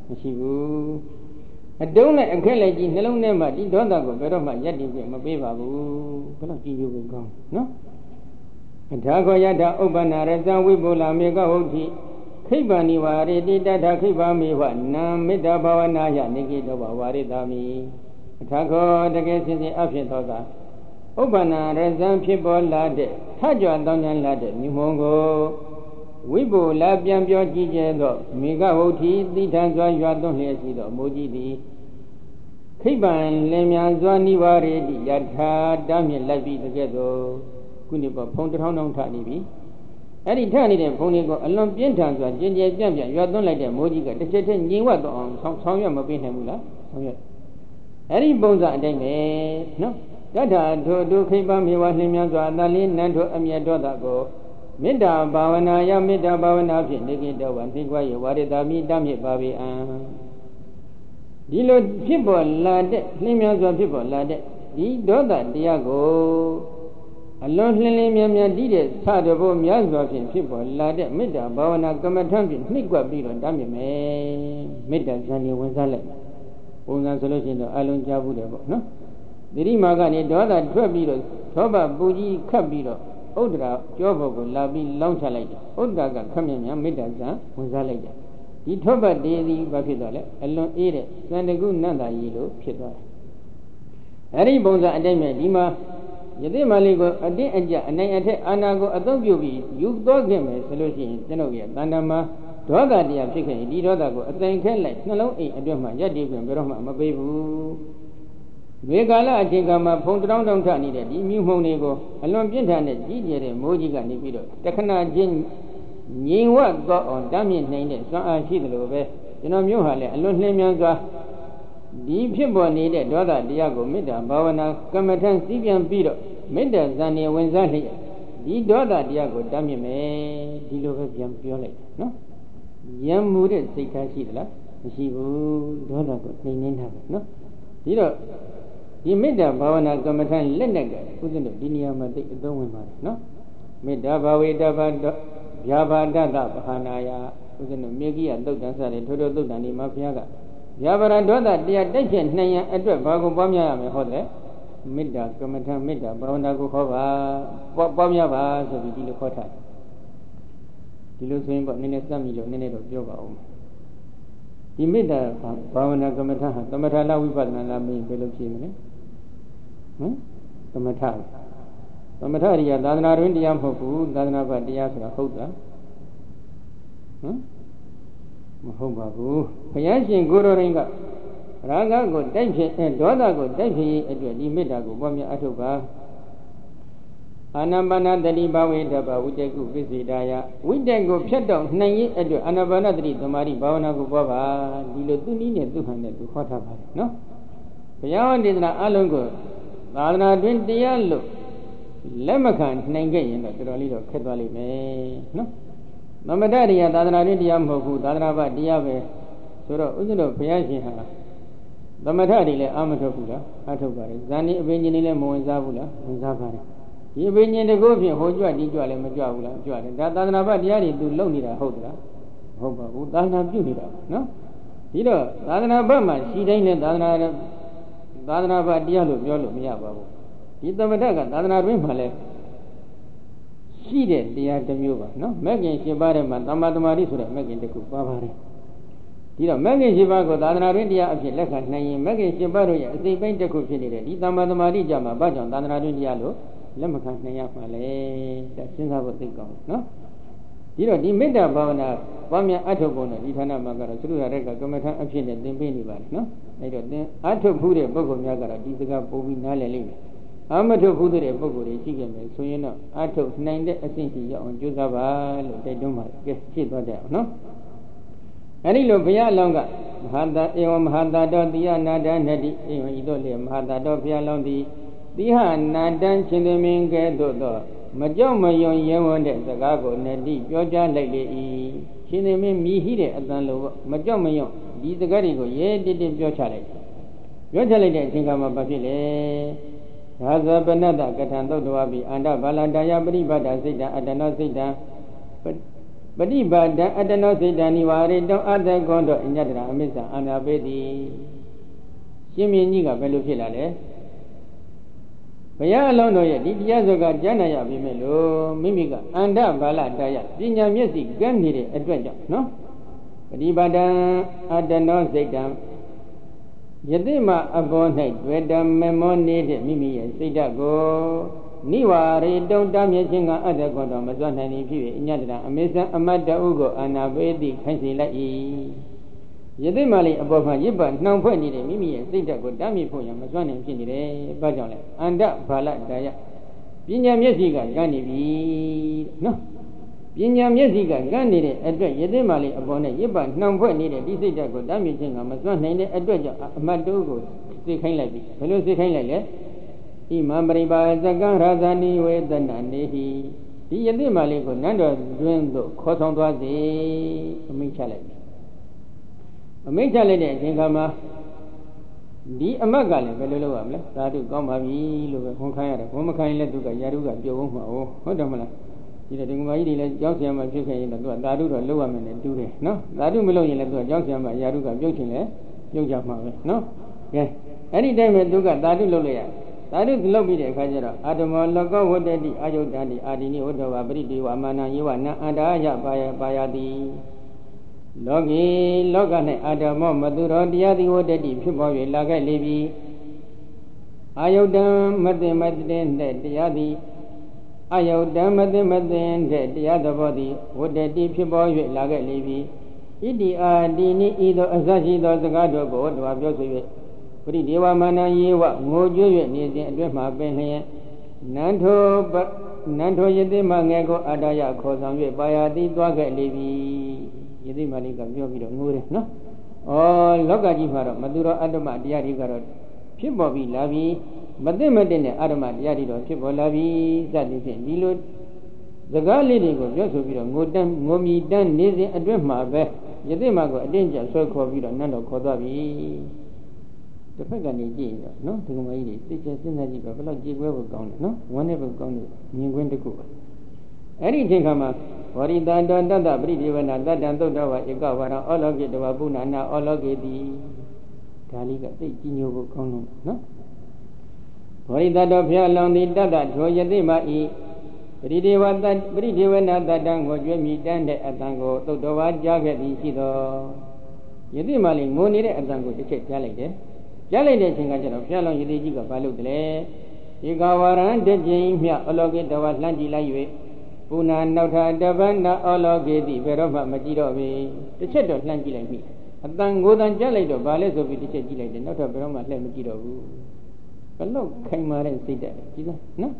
မရှိဘူးအတုံးနဲ့အခက်လက်ကြီးနှလုံးထဲမှာဒီဒေါသကိုဘယ်တော့မှရပ်တည်ပြမပေးပါဘူးဘယ်တော့ကြည့်ရုပ်ကိုကောင်းနော်အထာခောယတဥပ္ပန္နရဇဝိပုလမေကဟုတ်တိခိဗ္ဗနိဝါရေတိတထခိဗ္ဗမေဝနာမေတ္တာဘာဝနာယနိကိတောဘဝရိတာမိအထာခောတကယ်စင်စစ်အဖြစ်သောကဥပ္ပန္နရဇံဖြစ်ပေါ်လာတဲ့ထကြွတောင်းကျမ်းလာတဲ့မြုံမုံကိုဝိပုလပြန်ပြောကြည့်ကျဲသောမေကဟုတ်တိတိထံစွာရွာသွန်းလျက်ရှိသောမိုးကြီးသည်ခိဗ္ဗံလင်မြန်စွာနိဝါရေတိယထာတားမြစ်လိုက်ပြီးတကယ်သောခုနှစ်ပေါ်ဖုံးတစ်ထောင်းထောင်းထနေပြီအဲ့ဒီထနေတဲ့ဖုံးလေးကိုအလွန်ပြင်းထန်စွာကျင်ကျယ်ပြန့်ပြန့်ရွာသွန်းလိုက်တဲ့မိုးကြီးကတစ်ချက်ချင်းငြိမ်ဝတ်တော့အောင်ဆောင်းဆောင်းရွက်မပေးနိုင်ဘူးလားဆောင်းရွက်အဲ့ဒီပုံစံအတိုင်းပဲနော်တတ္ထာထိုဒုခိဗ္ဗမေဝလင်မြန်စွာအတလေးနန်းထိုအမျက်တော်တာကိုမေတ္တာဘာဝနာယမေတ္တာဘာဝနာဖြင့်နေကိတောဝံသိကွာယဝရတာမိတမြစ်ပါပေအံဒီလိုဖြစ်ပေါ်လာတဲ့လင်းမြန်စွာဖြစ်ပေါ်လာတဲ့ဒီဒေါသတရားကိုအလွန်လှင်းလင်းမြန်မြန်တည်တဲ့ဆတဘိုးများစွာဖြင့်ဖြစ်ပေါ်လာတဲ့မေတ္တာဘာဝနာကမ္မထံဖြင့်နှိပ်ကွက်ပြီးတော့တမ်းမြင်မယ်မေတ္တာဉာဏ်ကြီးဝင်စားလိုက်ပုံစံဆိုလို့ရှိရင်တော့အလုံးကြားဘူးတယ်ပေါ့နော်သတိမာကနေဒေါသထွက်ပြီးတော့သောဘပူကြီးခတ်ပြီးတော့ဥဒ္ဒရာကြောဘုတ်ကိုလာပြီးလောင်းချလိုက်တယ်ဥဒ္ဒရာကခက်မြမြန်မေတ္တာဉာဏ်ဝင်စားလိုက်တယ်ဒီထောပတ်တေသည်ဘာဖြစ်သွားလဲအလွန်အေးတဲ့စံတကုနန္တာကြီးလို့ဖြစ်သွားတယ်အဲ့ဒီပုံစံအတိုင်းပဲဒီမှာယသိမလေးကိုအတင်းအကျပ်အနိုင်အထက်အာနာကိုအသုံးပြုပြီးယူသွားခင်မယ်ဆိုလို့ရှိရင်ကျွန်တော်ရဲ့တဏ္ဍာမှာဒေါသတရားဖြစ်ခဲ့ရင်ဒီဒေါသကိုအသိခဲလိုက်နှလုံးအိမ်အတွက်မှရပ်တည်ပြန်ဘယ်တော့မှမပေးဘူးဒီကာလအချိန်ကမှဖုံတောင်းတောင်းထနေတဲ့ဒီမြူမှုန်တွေကိုအလွန်ပြင်းထန်တဲ့ကြီးကျယ်တဲ့မိုးကြီးကနေပြီးတော့တခဏချင်းငြိမ်ဝတ်သောအောင်တမ်းမြင့်နိုင်တဲ့စွမ်းအားရှိသလိုပဲကျွန်တော်မျိုးဟာလည်းအလွန်နှင်းမြန်စွာဒီဖြစ်ပေါ်နေတဲ့ဒေါသတရားကိုမေတ္တာဘာဝနာကမ္မထံစည်းပြန်ပြီးတော့မေတ္တာဇန်နေဝင်စားလျက်ဒီဒေါသတရားကိုတမ်းမြင့်မယ်ဒီလိုပဲပြန်ပြောလိုက်နော်ရံမှုတဲ့စိတ်ထားရှိသလားမရှိဘူးဒေါသကိုနှိမ်နှင်းထားတယ်နော်ဒီတော့ဒီမေတ္တာဘာဝနာကမ္မထံလက်နဲ့ကဥစဉ်တို့ဒီနေရာမှာသိအသုံးဝင်ပါတယ်နော်မေတ္တာဘာဝေတ္တဘာဗျာပါဒတပဟာနာယဥစဉ်တို့မြေကြီးကသုတ်တန်စတဲ့ထိုးထိုးသုတ်တန်ဒီမှာဘုရားကဗျာပါဒဒေါသတရားတိုက်ဖြင့်နှံရန်အတွက်ဘာကိုပွားများရမယ်ဟုတ်တယ်မေတ္တာကမ္မထံမေတ္တာဘာဝနာကိုခေါ်ပါပွားများပါဆိုပြီးဒီလိုခေါ်ထားဒီလိုဆိုရင်ပေါ့နည်းနည်းစမ်းပြီးတော့နည်းနည်းတော့ပြောပါဦးဒီမေတ္တာဘာဝနာကမ္မထံဟာသမထလားဝိပဿနာလားမင်းဘယ်လိုဖြေမလဲဟမ်သမထသမထရိယသာသနာတွင်တရားမဟုတ်ဘူးသာသနာ့ဘတရားဆိုတာဟုတ်တာဟမ်မဟုတ်ပါဘူးဘုရားရှင်ကိုယ်တော်ရင်ကရာဂကိုတိုက်ဖြစ်ဒေါသကိုတိုက်ဖြစ်ရေးအတွက်ဒီမေတ္တာကိုပွားများအထောက်ပါအာနာပါနတတိဘဝေတ္တဘဝိတ္တကုပစ္စေတာယဝိတ္တကိုဖြတ်တော့နိုင်ရေးအတွက်အာနာပါနတတိသမာဓိဘာဝနာကိုပွားပါဒီလိုသူနည်းနဲ့သူဟန်နဲ့သူဟောထားပါတယ်နော်ဘုရားဒေသနာအလုံးကိုသာသနာတွင်တရားလို့လက်မခံနိုင်ခဲ့ရင်တော့တော်တော်လေးတော့ခက်သွားလိမ့်မယ်နော်သမထရိယသာသနာတွင်တရားမဟုတ်ဘူးသာသနာ့ဘတရားပဲဆိုတော့ဥစ္စတော်ဘုရားရှင်ဟာသမထတွေလည်းအာမထုတ်ဘူးလားအထုတ်ပါတယ်ဇန်ဒီအပင်ရှင်တွေလည်းမဝင်စားဘူးလားဝင်စားပါတယ်ဒီအပင်ရှင်တကုဖြင့်ဟိုကြွဒီကြွလည်းမကြွဘူးလားကြွတယ်ဒါသာသနာ့ဘတရားတွေသူလုံနေတာဟုတ်သလားမဟုတ်ပါဘူးသာသနာပြုနေတာနော်ဒီတော့သာသနာ့ဘမှာရှိတိုင်းနဲ့သာသနာသာသနာ့ဘတရားလို့ပြောလို့မရပါဘူးဒီသမထကသာသနာတွင်မှလည်းရှိတဲ့တရားတစ်မျိုးပါနော်မဂ္ဂင်၈ပါးထဲမှာသမ္မာသမာဓိဆိုတဲ့မဂ္ဂင်တစ်ခုပါပါတယ်ဒီတော့မဂ္ဂင်၈ပါးကိုသာသနာတွင်တရားအဖြစ်လက်ခံနိုင်ရင်မဂ္ဂင်၈ပါးတို့ရဲ့အစိတ်ပိုင်းတစ်ခုဖြစ်နေတဲ့ဒီသမ္မာသမာဓိကြမှာဘာကြောင့်သာသနာတွင်တရားလို့လက်မခံနိုင်ရမှာလဲဒါစဉ်းစားဖို့သိကောင်းတယ်နော်ဒီတော့ဒီမေတ္တာဘာဝနာပွားများအထုတ်ပုံနဲ့ဒီဌာနမှာကတော့သုရရက်ကကမ္မထအဖြစ်နဲ့သင်ပေးနေပါတယ်နော်အဲ့တော့သင်အထုတ်ဖူးတဲ့ပုဂ္ဂိုလ်များကတော့ဒီစကားပို့ပြီးနားလည်လိမ့်မယ်အာမထုတ်ဖူးတဲ့ပုဂ္ဂိုလ်တွေရှိခဲ့မယ်ဆိုရင်တော့အထုတ်နိုင်တဲ့အဆင့်ရှိရအောင်ကြိုးစားပါလို့တိုက်တွန်းပါတယ်ကဲရှင်းသွားကြအောင်နော်အဲ့ဒီလိုဘုရားအလောင်းကမဟာတာဧဝမဟာတာတော်တိယနာဒနတိဧဝံဤသို့လေမဟာတာတော်ဘုရားအလောင်းသည်တိဟနာတံရှင်သမင်ကဲ့သို့သောမကြောက်မယွံရဲဝံ့တဲ့စကားကိုနတိပြောကြားလိုက်လေ၏ရှင်သမင်မြည်ဟိတဲ့အတန်လိုပေါ့မကြောက်မယွံဒီစကားတွေကိုရဲတစ်တစ်ပြောချလိုက်ပြောချလိုက်တဲ့အချိန်ကမှဘာဖြစ်လဲသာဇပနတကထံသုတ်တော်ပြီအန္တဘာလန္တယပရိပတ်တစိတ်တံအတ္တနောစိတ်တံ Patibada Adano Sidani Warito Ada Gondo Inyadra Amisa Anabedi Shiminiga Belufilale Baya alone yet, Yazoga Janaya Bimelo, Mimiga, Anda Bala Daya, Dinya Music, Gandhi, Adventure, no? Patibada Adano Sidam Yadima Abonate, Vedam Memoni, Mimi, Sidago. Niwari don't damage other God on Mazan and if you in Yadra, Amisa Amada Ugo, and Avedi Kansila E. Yadimali above my Yiba, now pointed at Mimi and Sita go dammy for your Mazan and Shinny, Bajole, and that Pala Daya. Pinya Musica, Gandhi, no. Pinya Musica, Gandhi, address Yadimali upon a Yiba, now pointed at Sita go damaging a Mazan and address Amadugo, still kind like this. Hello, still kind like that. Imamri by the Razani with the Nandi. The Yadimali Nando doing the Cosson was a main challenge. A main challenge in Gama. The Amagali, Bello Amle, Tadu Gamavi, Honkaya, Homakai, Letuka, Yaruga, Joma, Hodamala. You didn't wait, let Johnson and Juka in the Dadu, Lowaman and do it. No, Dadu Meloni let Johnson and Yaruga, Jokin, Yojama. No, yes. Any time I do got Dadu Lolia. That is lobby the Kajara. Adamo Logo would the Ayodani Adini Odawa Bridi Wamana Yuana and Aya Bayadi Logi Logane Adamo Maduro Diadi Odedi Piboy Laga Levi Ayodam Made Maden de Diadi Ayodam Made Maden de Diada body would the deep Piboy Laga Levi Idi Adini either Azaji does the Gado God or Joseph. Pretty Dewa Mana Yewa, Mojo, Nizi, my Ben, Nanto, but Nanto Yedi Mangago Adaya, Cosam, Bayadi, Dwaga Levi, Yedi Malika, Yogi, no? Oh, Logaji Mara, Maduro Adama, Diari Garot, Pibobi Lavi, Mademadene Adama, Diari, Pibo Lavi, that is in Dilud. The Galili go just over Modam, Momi, Dan, Nizi, and Drema, Yedimago, a danger, so called Nando Kodavi. The Pagani did, no, to my lady, teachers in the Jiba, but give over gone, no, one ever gone, you went to cook. Anything come up, what is done, done, done, that breed, even at that, and don't know what you got, all of it, the Wabuna, now all of it, the Kaliga, taking you will come, no? What is that of your lonely dada, Troyadima e? Bridi was that, Bridi when at that dang was you meet and at Tango, to the white jacket, the Sido. Yadimali, Mooney at Tango, the check, Jalade. Jalade Singajano, Shalom Yadiga Baludle, Igawaran, the James, Ologi, the was Langi Laiwe, Puna, Nota, Davana, Ologi, Verova, Majidovi, the Chet of Langi like me. A tango than Jalado, Bales of the Chet, not a Veroma, Lamajido. But no, came out and say that, no?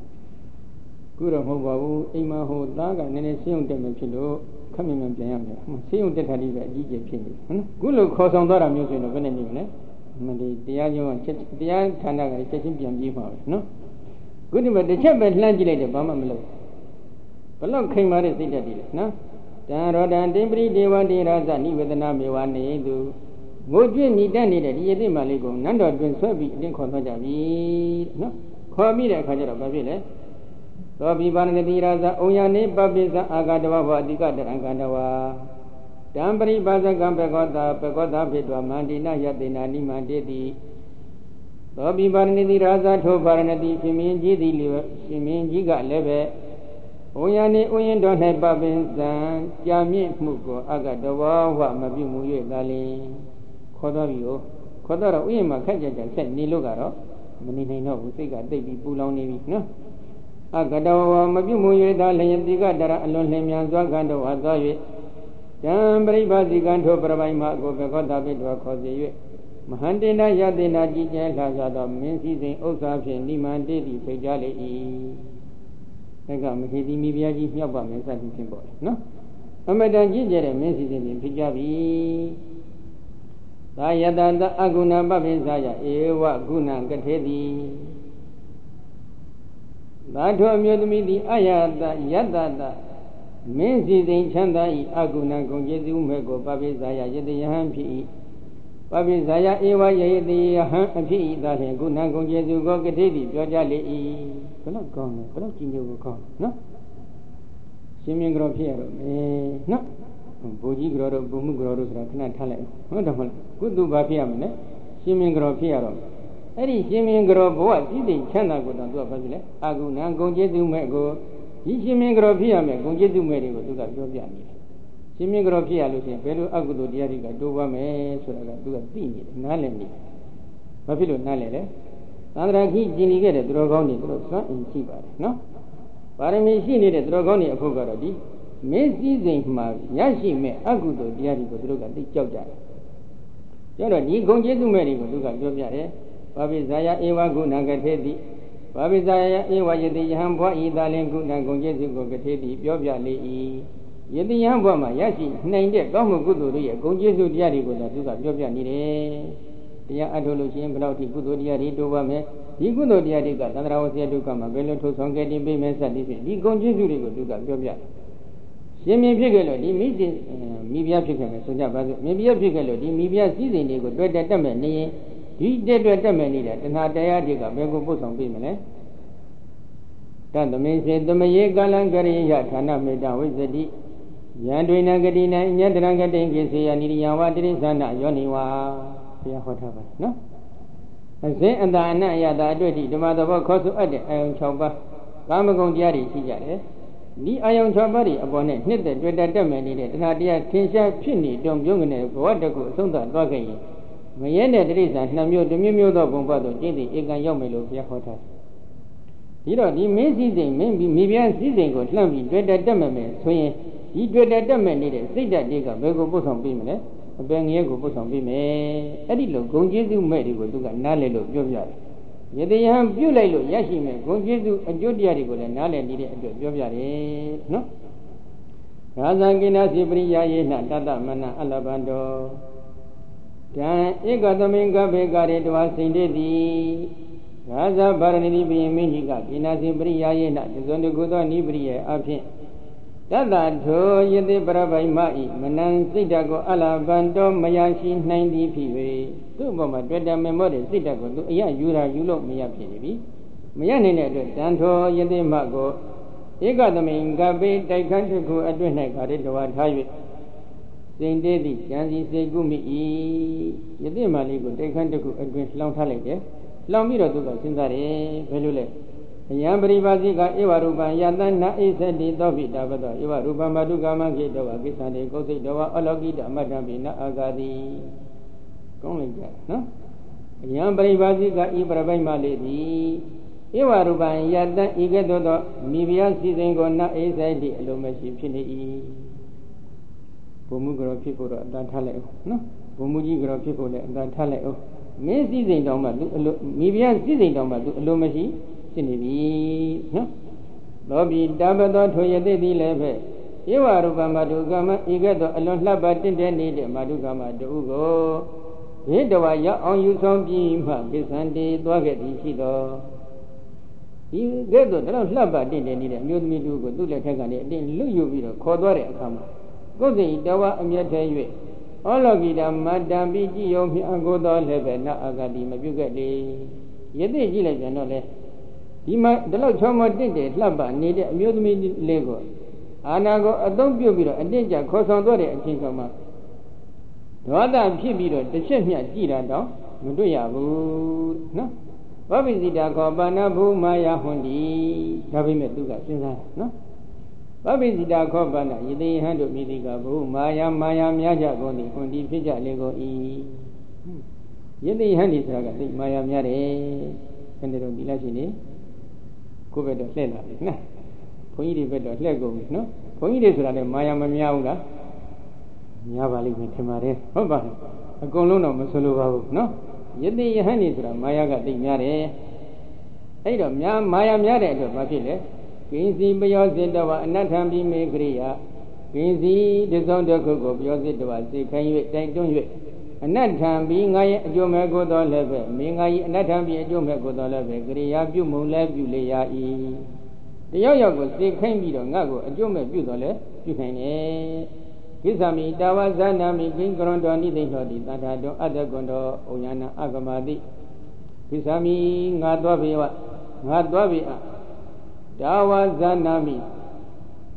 Guru Hobabu, Imaho, Daga, and then seeing them and Pilo, coming and Jam, seeing that I did a D J Pin. Gulu cause on Dora music of any name. The Ayo and the Tanaga is taking Jam no? Good, but the chap and Langilated Bama. But long came out and said that, no? Dan Rodan, Debri, Deva, Razani with the Nami one day do. Would you need any that Yedi Maligo, none of them so be in Kontajavi, no? Call me the Kajara Babile. Robi Banadi Raza, Oyane, Babiza, Agadawa, Digada, and Gandawa. Dambari Baza Gambagota, Pagoda, Pedwa, Mandina, Yadina, Nima, Dedi. Robi Banadi Raza, to Baranadi, Fiminji, the Fiminji got leve. Oyane, Oyen don't have Babins, and Jami Mugo, Agadawa, Mabimu, Dali, Kodavio, Kodara, Uyama, Kaja, said Nilogaro. Many know who think that they be Puloni, no? Agadawa, Mabimu, Dali, Digadara, alone, Lemian, Zagando, Azavi. Jambri Baziganto Bravaima go Begota Vidwa Kosi Mahandina Yadina Jija Lazada Mensis in Osafi Niman Dedi Pejali Negam Hidi Mibiaji Yaba Mensati Symbol, no? Amadan Jija Mensis in Pijabi Sayada Aguna Babizaya Ewa Guna Gatedi Bato Mudmi the Ayada Yadada Menzies in Chandai, Aguna, Gonjedu, Mego, Babizaya, Yedihan P. Babizaya, Ewa, Yedi, Han P. That Guna, Gonjedu, Gogadi, Jojali, Colocon, Colocin, you will come, no? ရှင်မင်းကြောဖြစ်ရတော့မယ်နော်ဘိုးကြီးကြောတို့ဘုံမှုကြောတို့ဆိုတာခဏထားလိုက်ဟုတ်တယ်မဟုတ်လားကုသဘာဖြစ်ရမလဲရှင်မင်းကြောဖြစ်ရတော့အဲ့ဒီရှင်မင်းကြောဘဝစည်းစိမ်ချမ်းသာကိုတော့သူကဘာဖြစ်လဲအာဂုဏံဂုံကျေးဇူးမဲ့ကိုဒီရှင်မင်းကြောဖြစ်ရမယ်ဂုံကျေးဇူးမဲ့တွေကိုသူကပြောပြနေတယ်ရှင်မင်းကြောဖြစ်ရလို့ရှိရင်ဘယ်လိုအကုသိုလ်တရားတွေကတိုးပွားမယ်ဆိုတာကသူကသိနေတယ်နားလည်နေတယ်ဘာဖြစ်လို့နားလည်လဲသံဃာကြီးကျင်နေခဲ့တဲ့သူတော်ကောင်းတွေသူတို့စွမ်းအင်ရှိပါတယ်နော်ပါရမီရှိနေတဲ့သူတော်ကောင်းတွေအဖို့ကတော့ဒီမင်းစည်းစိမ်မှာရရှိမဲ့အကုသိုလ်တရားတွေကိုသူတို့ကသိကြောက်ကြတယ်ပြောတော့ဒီဂုံကျေးဇူးမဲ့တွေကိုသူကပြောပြတယ်ဘာပိဇာယဧဝဂုဏကထေတိဘာပိဇာယဧဝယတိယဟံဘွားဤသာလင်ဂုဏဂုံကျေးဇူးကိုကထေတိပြောပြလေ၏ယတိယဟံဘွားမှာရရှိနိုင်တဲ့ကောင်းမှုကုသိုလ်တွေရဲ့ဂုံကျေးဇူးတရားတွေကိုလည်းသူကပြောပြနေတယ်တရားအထုတ်လို့ရှိရင်ဘယ်လောက်ထိကုသိုလ်တရားတွေတိုးပါမယ်ဒီကုသိုလ်တရားတွေကသန္တရာဝစီယဒုက္ခမှာဘယ်လိုထုတ်ဆောင်ခဲ့တင်ပေးမယ်စသည်ဖြင့်ဒီဂုံကျေးဇူးတွေကိုသူကပြောပြရှင်မြင်ဖြစ်ခဲ့လို့ဒီမိစဉ်မိဖုရားဖြစ်ခဲ့မယ်ဆိုကြပါစို့မိဖုရားဖြစ်ခဲ့လို့ဒီမိဖုရားစည်းစိမ်တွေကိုတွေ့တက်တက်မဲ့နေရင်ဒီတက်တွေ့တက်မဲ့နေတဲ့တဏှာတရားတွေကဘယ်ကိုပို့ဆောင်ပေးမလဲတသမင်းစေသမယေကာလံကရိယဌာနမေတ္တဝိသတိယံတွေနဂတိနံညတရံကတိကိစေယနိရိယဝတိရိသနာယောနိဝါဘုရားဟောထားပါနော်အစဉ်အတာအနအယတာအတွေ့အထိဓမ္မသဘောခေါ်ဆိုအပ်တဲ့အာယုံ၆ပါးကာမဂုဏ်တရားတွေရှိကြတယ်ဒီအာယုံ၆ပါးတွေအပေါ်နဲ့နှစ်သက်တွေ့တက်တက်မဲ့နေတဲ့တဏှာတရားထင်ရှားဖြစ်နေတုံပြုံးကနေဘဝတကူအဆုံးသတ်သွားခဲ့ရင်မရဲတဲ့တိရစ္ဆာန်နှစ်မျိုးတစ်မျိုးမျိုးသောဘုံဘတ်တို့ကျင့်သိဧကံရောက်မယ်လို့ဘုရားဟောထားတယ်ဒီတော့ဒီမင်းစည်းစိမ်မင်းမိဖုရားစည်းစိမ်ကိုလှမ်းပြီးတွေ့တက်တက်မဲ့မယ်ဆိုရင်ဒီတွေ့တက်တက်မဲ့နေတဲ့စိတ်ဓာတ်တွေကဘယ်ကိုပို့ဆောင်ပေးမလဲအပင်ငရဲကိုပို့ဆောင်ပေးမယ်အဲ့ဒီလိုဂုံကျေးဇူးမဲ့တွေကိုသူကနားလည်လို့ပြောပြတယ်ယတိယံပြုလိုက်လို့ရရှိမယ်ဂုံကျေးဇူးအကျိုးတရားတွေကိုလည်းနားလည်နေတဲ့အတွက်ပြောပြတယ်နော်ရာဇကိနာစီပရိယာယေနတတမနအလဘန္တောတံဧကသမိန်ကဘေကာရေတဝစိန်တေတိရာဇဗာရဏိတိဘိယမင်းကြီးကကိနာစီပရိယာယေနတဇွန်တကုသောနိပရိယေအဖြစ်တတ္တထိုယတိပရပိုင်မဤမနံစိတ်တကိုအလဘန္တောမယရှိနိုင်သည်ဖြစ်၍သူ့ဘုံမှာတွေ့တယ်မေမောတဲ့စိတ်တကိုသူအရယူတာယူလို့မရဖြစ်နေပြီမရနိုင်တဲ့အတွက်တန်ထောယတိမကိုဧကသမိန်ကပိတိုက်ခန်းတစ်ခုအတွင်း၌ကာရိတဝါထား၍စိန်တေးသည့်ဉာဏ်စီစေကုမိ၏ယတိမလေးကိုတိုက်ခန်းတစ်ခုအတွင်းလှောင်ထားလိုက်တယ်လှောင်ပြီးတော့သူကစဉ်းစားတယ်ဘယ်လိုလဲအယံပရိပါစီကဧဝရူပံယတနာဣသတိသောပိတာဘသောဧဝရူပံမတုကာမခေတောဝကိသန္တေကုသိတောဝအလောကိတမတ္တံပိနအာဂာတိကောင်းလိုက်ကြနော်အယံပရိပါစီကဤပရပိုက်မလေးသည်ဧဝရူပံယတဤကဲ့သို့သောမိဖုရားစီစဉ်ကိုနာဣသတိအလိုမရှိဖြစ်နေ၏ဘုံမှုကြောဖြစ်ဖို့တော့အတန်ထားလိုက်အောင်နော်ဘုံမှုကြီးကြောဖြစ်ဖို့လည်းအတန်ထားလိုက်အောင်မင်းစီစဉ်တောင်မှသူအလိုမိဖုရားစီစဉ်တောင်မှသူအလိုမရှိဖြစ်နေပြီနော်လောဘီတပသောထိုရသေးသည်လည်းပဲဧဝရူပမတုကမဤကဲ့သို့အလွန်လှပတင့်တဲ့နေတဲ့မတုကမတူကိုဘေးတဝါရောက်အောင်ယူဆောင်ပြီးမှကိသန္တိသွားခဲ့သည်ရှိသောဒီကဲ့သို့တော့လှပတင့်တဲ့နေတဲ့အမျိုးသမီးတူကိုသူ့လက်ထက်ကနေအတင်းလွတ်ယူပြီးတော့ခေါ်သွားတဲ့အခါမှာကိုယ်စိတ်တဝါအမျက်ထဲ၍ဩလောကိတမတ္တံပိကြည်ယုံမြအကိုသောလည်းပဲနအာဂတိမပြုခဲ့လေယသိကြည့်လိုက်ပြန်တော့လေဒီမှာဒီလောက်ချောမတင့်တယ်လှပနေတဲ့အမျိုးသမီးလေးကိုအာနာကိုအသုံးပြုပြီးတော့အတင်းကြခေါ်ဆောင်သွားတဲ့အချင်းကောင်မှာဒေါသဖြစ်ပြီးတော့တစ်ချက်မျှကြည်တာတော့မတွေ့ရဘူးနော်ဗဗ္ဗိစိတာခောပါဏဘုမာယဟွန်ဒီဒါပေမဲ့သူကစဉ်းစားတယ်နော်ဗဗ္ဗိစိတာခောပါဏယတိဟံတို့မိတိကဘုမာယမာယများကြကုန်သည်ဟွန်ဒီဖြစ်ကြလေကုန်၏ယတိဟံဒီဆိုတာကသိမာယများတယ်ခဏတော့ဒီလားရှိနေကိုယ်ဘက်တော့လှည့်လာပြီနော်ဘုန်းကြီးတွေဘက်တော့လှည့်ကုန်ပြီနော်ဘုန်းကြီးတွေဆိုတာလည်းမာယာမများဘူးလားများပါလိမ့်မယ်ထင်ပါတယ်ဟုတ်ပါအကုန်လုံးတော့မဆိုလိုပါဘူးနော်ယတိယဟန်နေဆိုတာမာယာကသိများတယ်အဲ့တော့များမာယာများတဲ့အတွက်ဘာဖြစ်လဲကိဉ္စီပယောစိတဝအနတ္ထံပိမေခရိယကိဉ္စီတသောတစ်ခုကိုပယောစိတဝစေခိုင်း၍တိုင်တွန်း၍အနတ္ထံပိငါရဲ့အကျိုးမဲ့ကိုသောလည်းပဲမင်းငါ၏အနတ္ထံပိအကျိုးမဲ့ကိုသောလည်းပဲကရိယာပြုမုံလည်းပြုလေရ၏တယောက်ယောက်ကိုစေခိုင်းပြီးတော့ငါ့ကိုအကျိုးမဲ့ပြုတော်လဲပြုနိုင်တယ်ကိသမိတာဝဇာနာမိကိဉ္ကရွန်တော်နိသိတော်တိသတ္ထာတော်အတ္တကွန်တော်ဩညာနာအကမာတိကိသမိငါသွားပြီဝငါသွားပြီအတာဝဇာနာမိ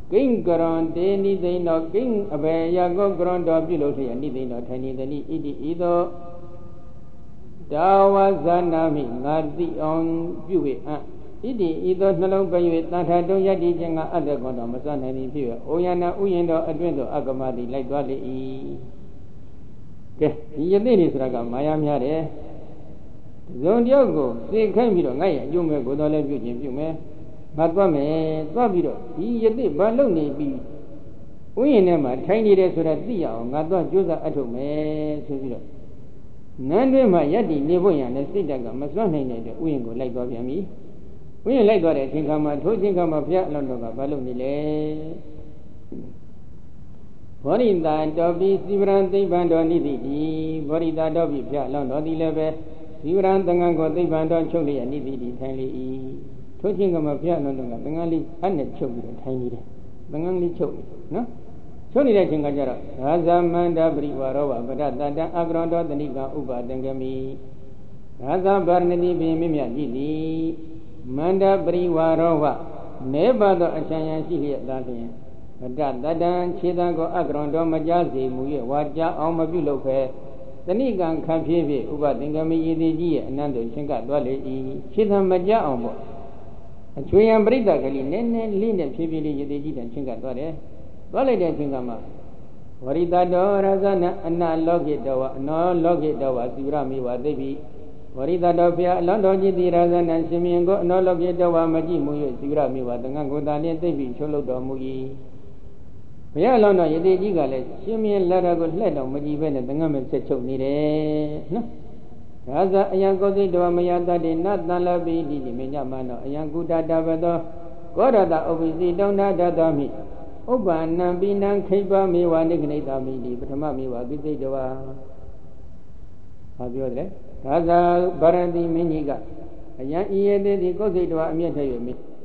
ကိဉ္ကရွန်တေနိသိဏောကိဉ္အဘေယကောကရွန်တော်ပြုလို့လျက်နိသိဏောထိုင်နေသည်ဣတိဤသောတာဝဇာနာမိငါတိအောင်ပြု၍အံ့ဣတိဤသောနှလုံးပ၍တန်ထာတုံးယတ္တိခြင်းကအတ္တကောတော်မစွမ်းနိုင်သည်ဖြစ်၍အိုယနာဥယျင်တော်အတွင်းသို့အကမတိလိုက်သွားလေ၏ကဲဒီယသိနေဆိုတာကမာယာများတယ်ဇုံတယောက်ကိုသိခိုင်းပြီးတော့ငါ့ရဲ့အကျိုးမဲ့ကိုတော်လည်းပြုခြင်းပြုမယ်ငါသွားမယ်သွားပြီးတော့ဒီယသိဘာလုပ်နေပြီးဥယျင်ထဲမှာထိုင်နေတယ်ဆိုတာသိရအောင်ငါသွားကြိုးစားအထုတ်မယ်ဆိုပြီးတော့နန်းတွင်းမှာယက်တည်နေဖို့ရတဲ့စိတ်ဓာတ်ကမစွန့်နိုင်တဲ့ဥယျင်ကိုလိုက်သွားပြန်ပြီဥယျင်လိုက်သွားတဲ့အချိန်ခါမှာထိုအချိန်ခါမှာဘုရားအလောင်းတော်ကဘာလုပ်နေလဲဘောရိတာတော်ပြီးစီဝရံသိဗ္ဗံတော်နိတိတိဘောရိတာတော်ပြီးဘုရားအလောင်းတော်သည်လည်းပဲစီဝရံသံဃာကိုသိဗ္ဗံတော်ချုပ်လျက်နိတိတိထိုင်လေ၏ထိုချင်းကမှဘုရားအလောင်းတော်ကသံဃာလေးအဲ့နဲ့ချုပ်ပြီးတော့ထိုင်နေတယ်သံဃာလေးချုပ်နေနော်ချုပ်နေတဲ့အချိန်ကကြတော့သာသမန္တပရိဝါရောဝပဒတတံအကရောတောတဏိကဥပါတံကမိသာသဗာရဏတိပင်မြမြကြည့်သည်မန္တပရိဝါရောဝနေပါသောအချမ်းရန်ရှိလျက်သာလျှင်ပဒတတံခြေတံကိုအကရောတောမကြားစေမူ၍ဝါကြအောင်မပြုလုပ်ဖဲတဏိကံခံဖြည်းဖြည်းဥပသင်္ကမိယတိကြီးရဲ့အနန္တချင်းကသွားလေ၏ခြေတံမကြားအောင်ပေါ့အချွေယံပရိသကလေးနည်းနည်းလေးနဲ့ဖြည်းဖြည်းလေးယတိကြီးတန်ချင်းကသွားတယ်သွားလိုက်တဲ့အချိန်ကမှဝရိတတောရဇနအနလောကိတောဝအနောလောကိတောဝစီဝရမိဝသိပြီဝရိတတောဖျားအလွန်တော်ကြီးတိရဇနရှင်မြင်ကိုအနောလောကိတောဝမကြည့်မှု၍စီဝရမိဝသံဃာကိုယ်သာလျင်သိပြီချုပ်လုပ်တော်မူ၏ဘုရားအလွန်တော်ယတိကြီးကလည်းရှင်မြင်လက်တော်ကိုလှည့်တော်မကြည့်ပဲနဲ့သံဃာမဲ့ဆက်ချုပ်နေတယ်နော်ဒါဇအယံကိုသိတောမယတတေနတန်လပိတိဒီမညမနောအယံကုတတဘသောကောရတဥပ္ပစီတုံနာတတော်မိဥပ္ပန္နံပိနံခိပ္ပမေဝနိဂနိတာမိတိပထမမေဝကိသိတဝါဘာပြောတယ်ဒါသာဗရဏတိမင်းကြီးကအယံဤရသေးသည်ကိုယ်စိတ်တော်အမျက်ထည့်၍မိ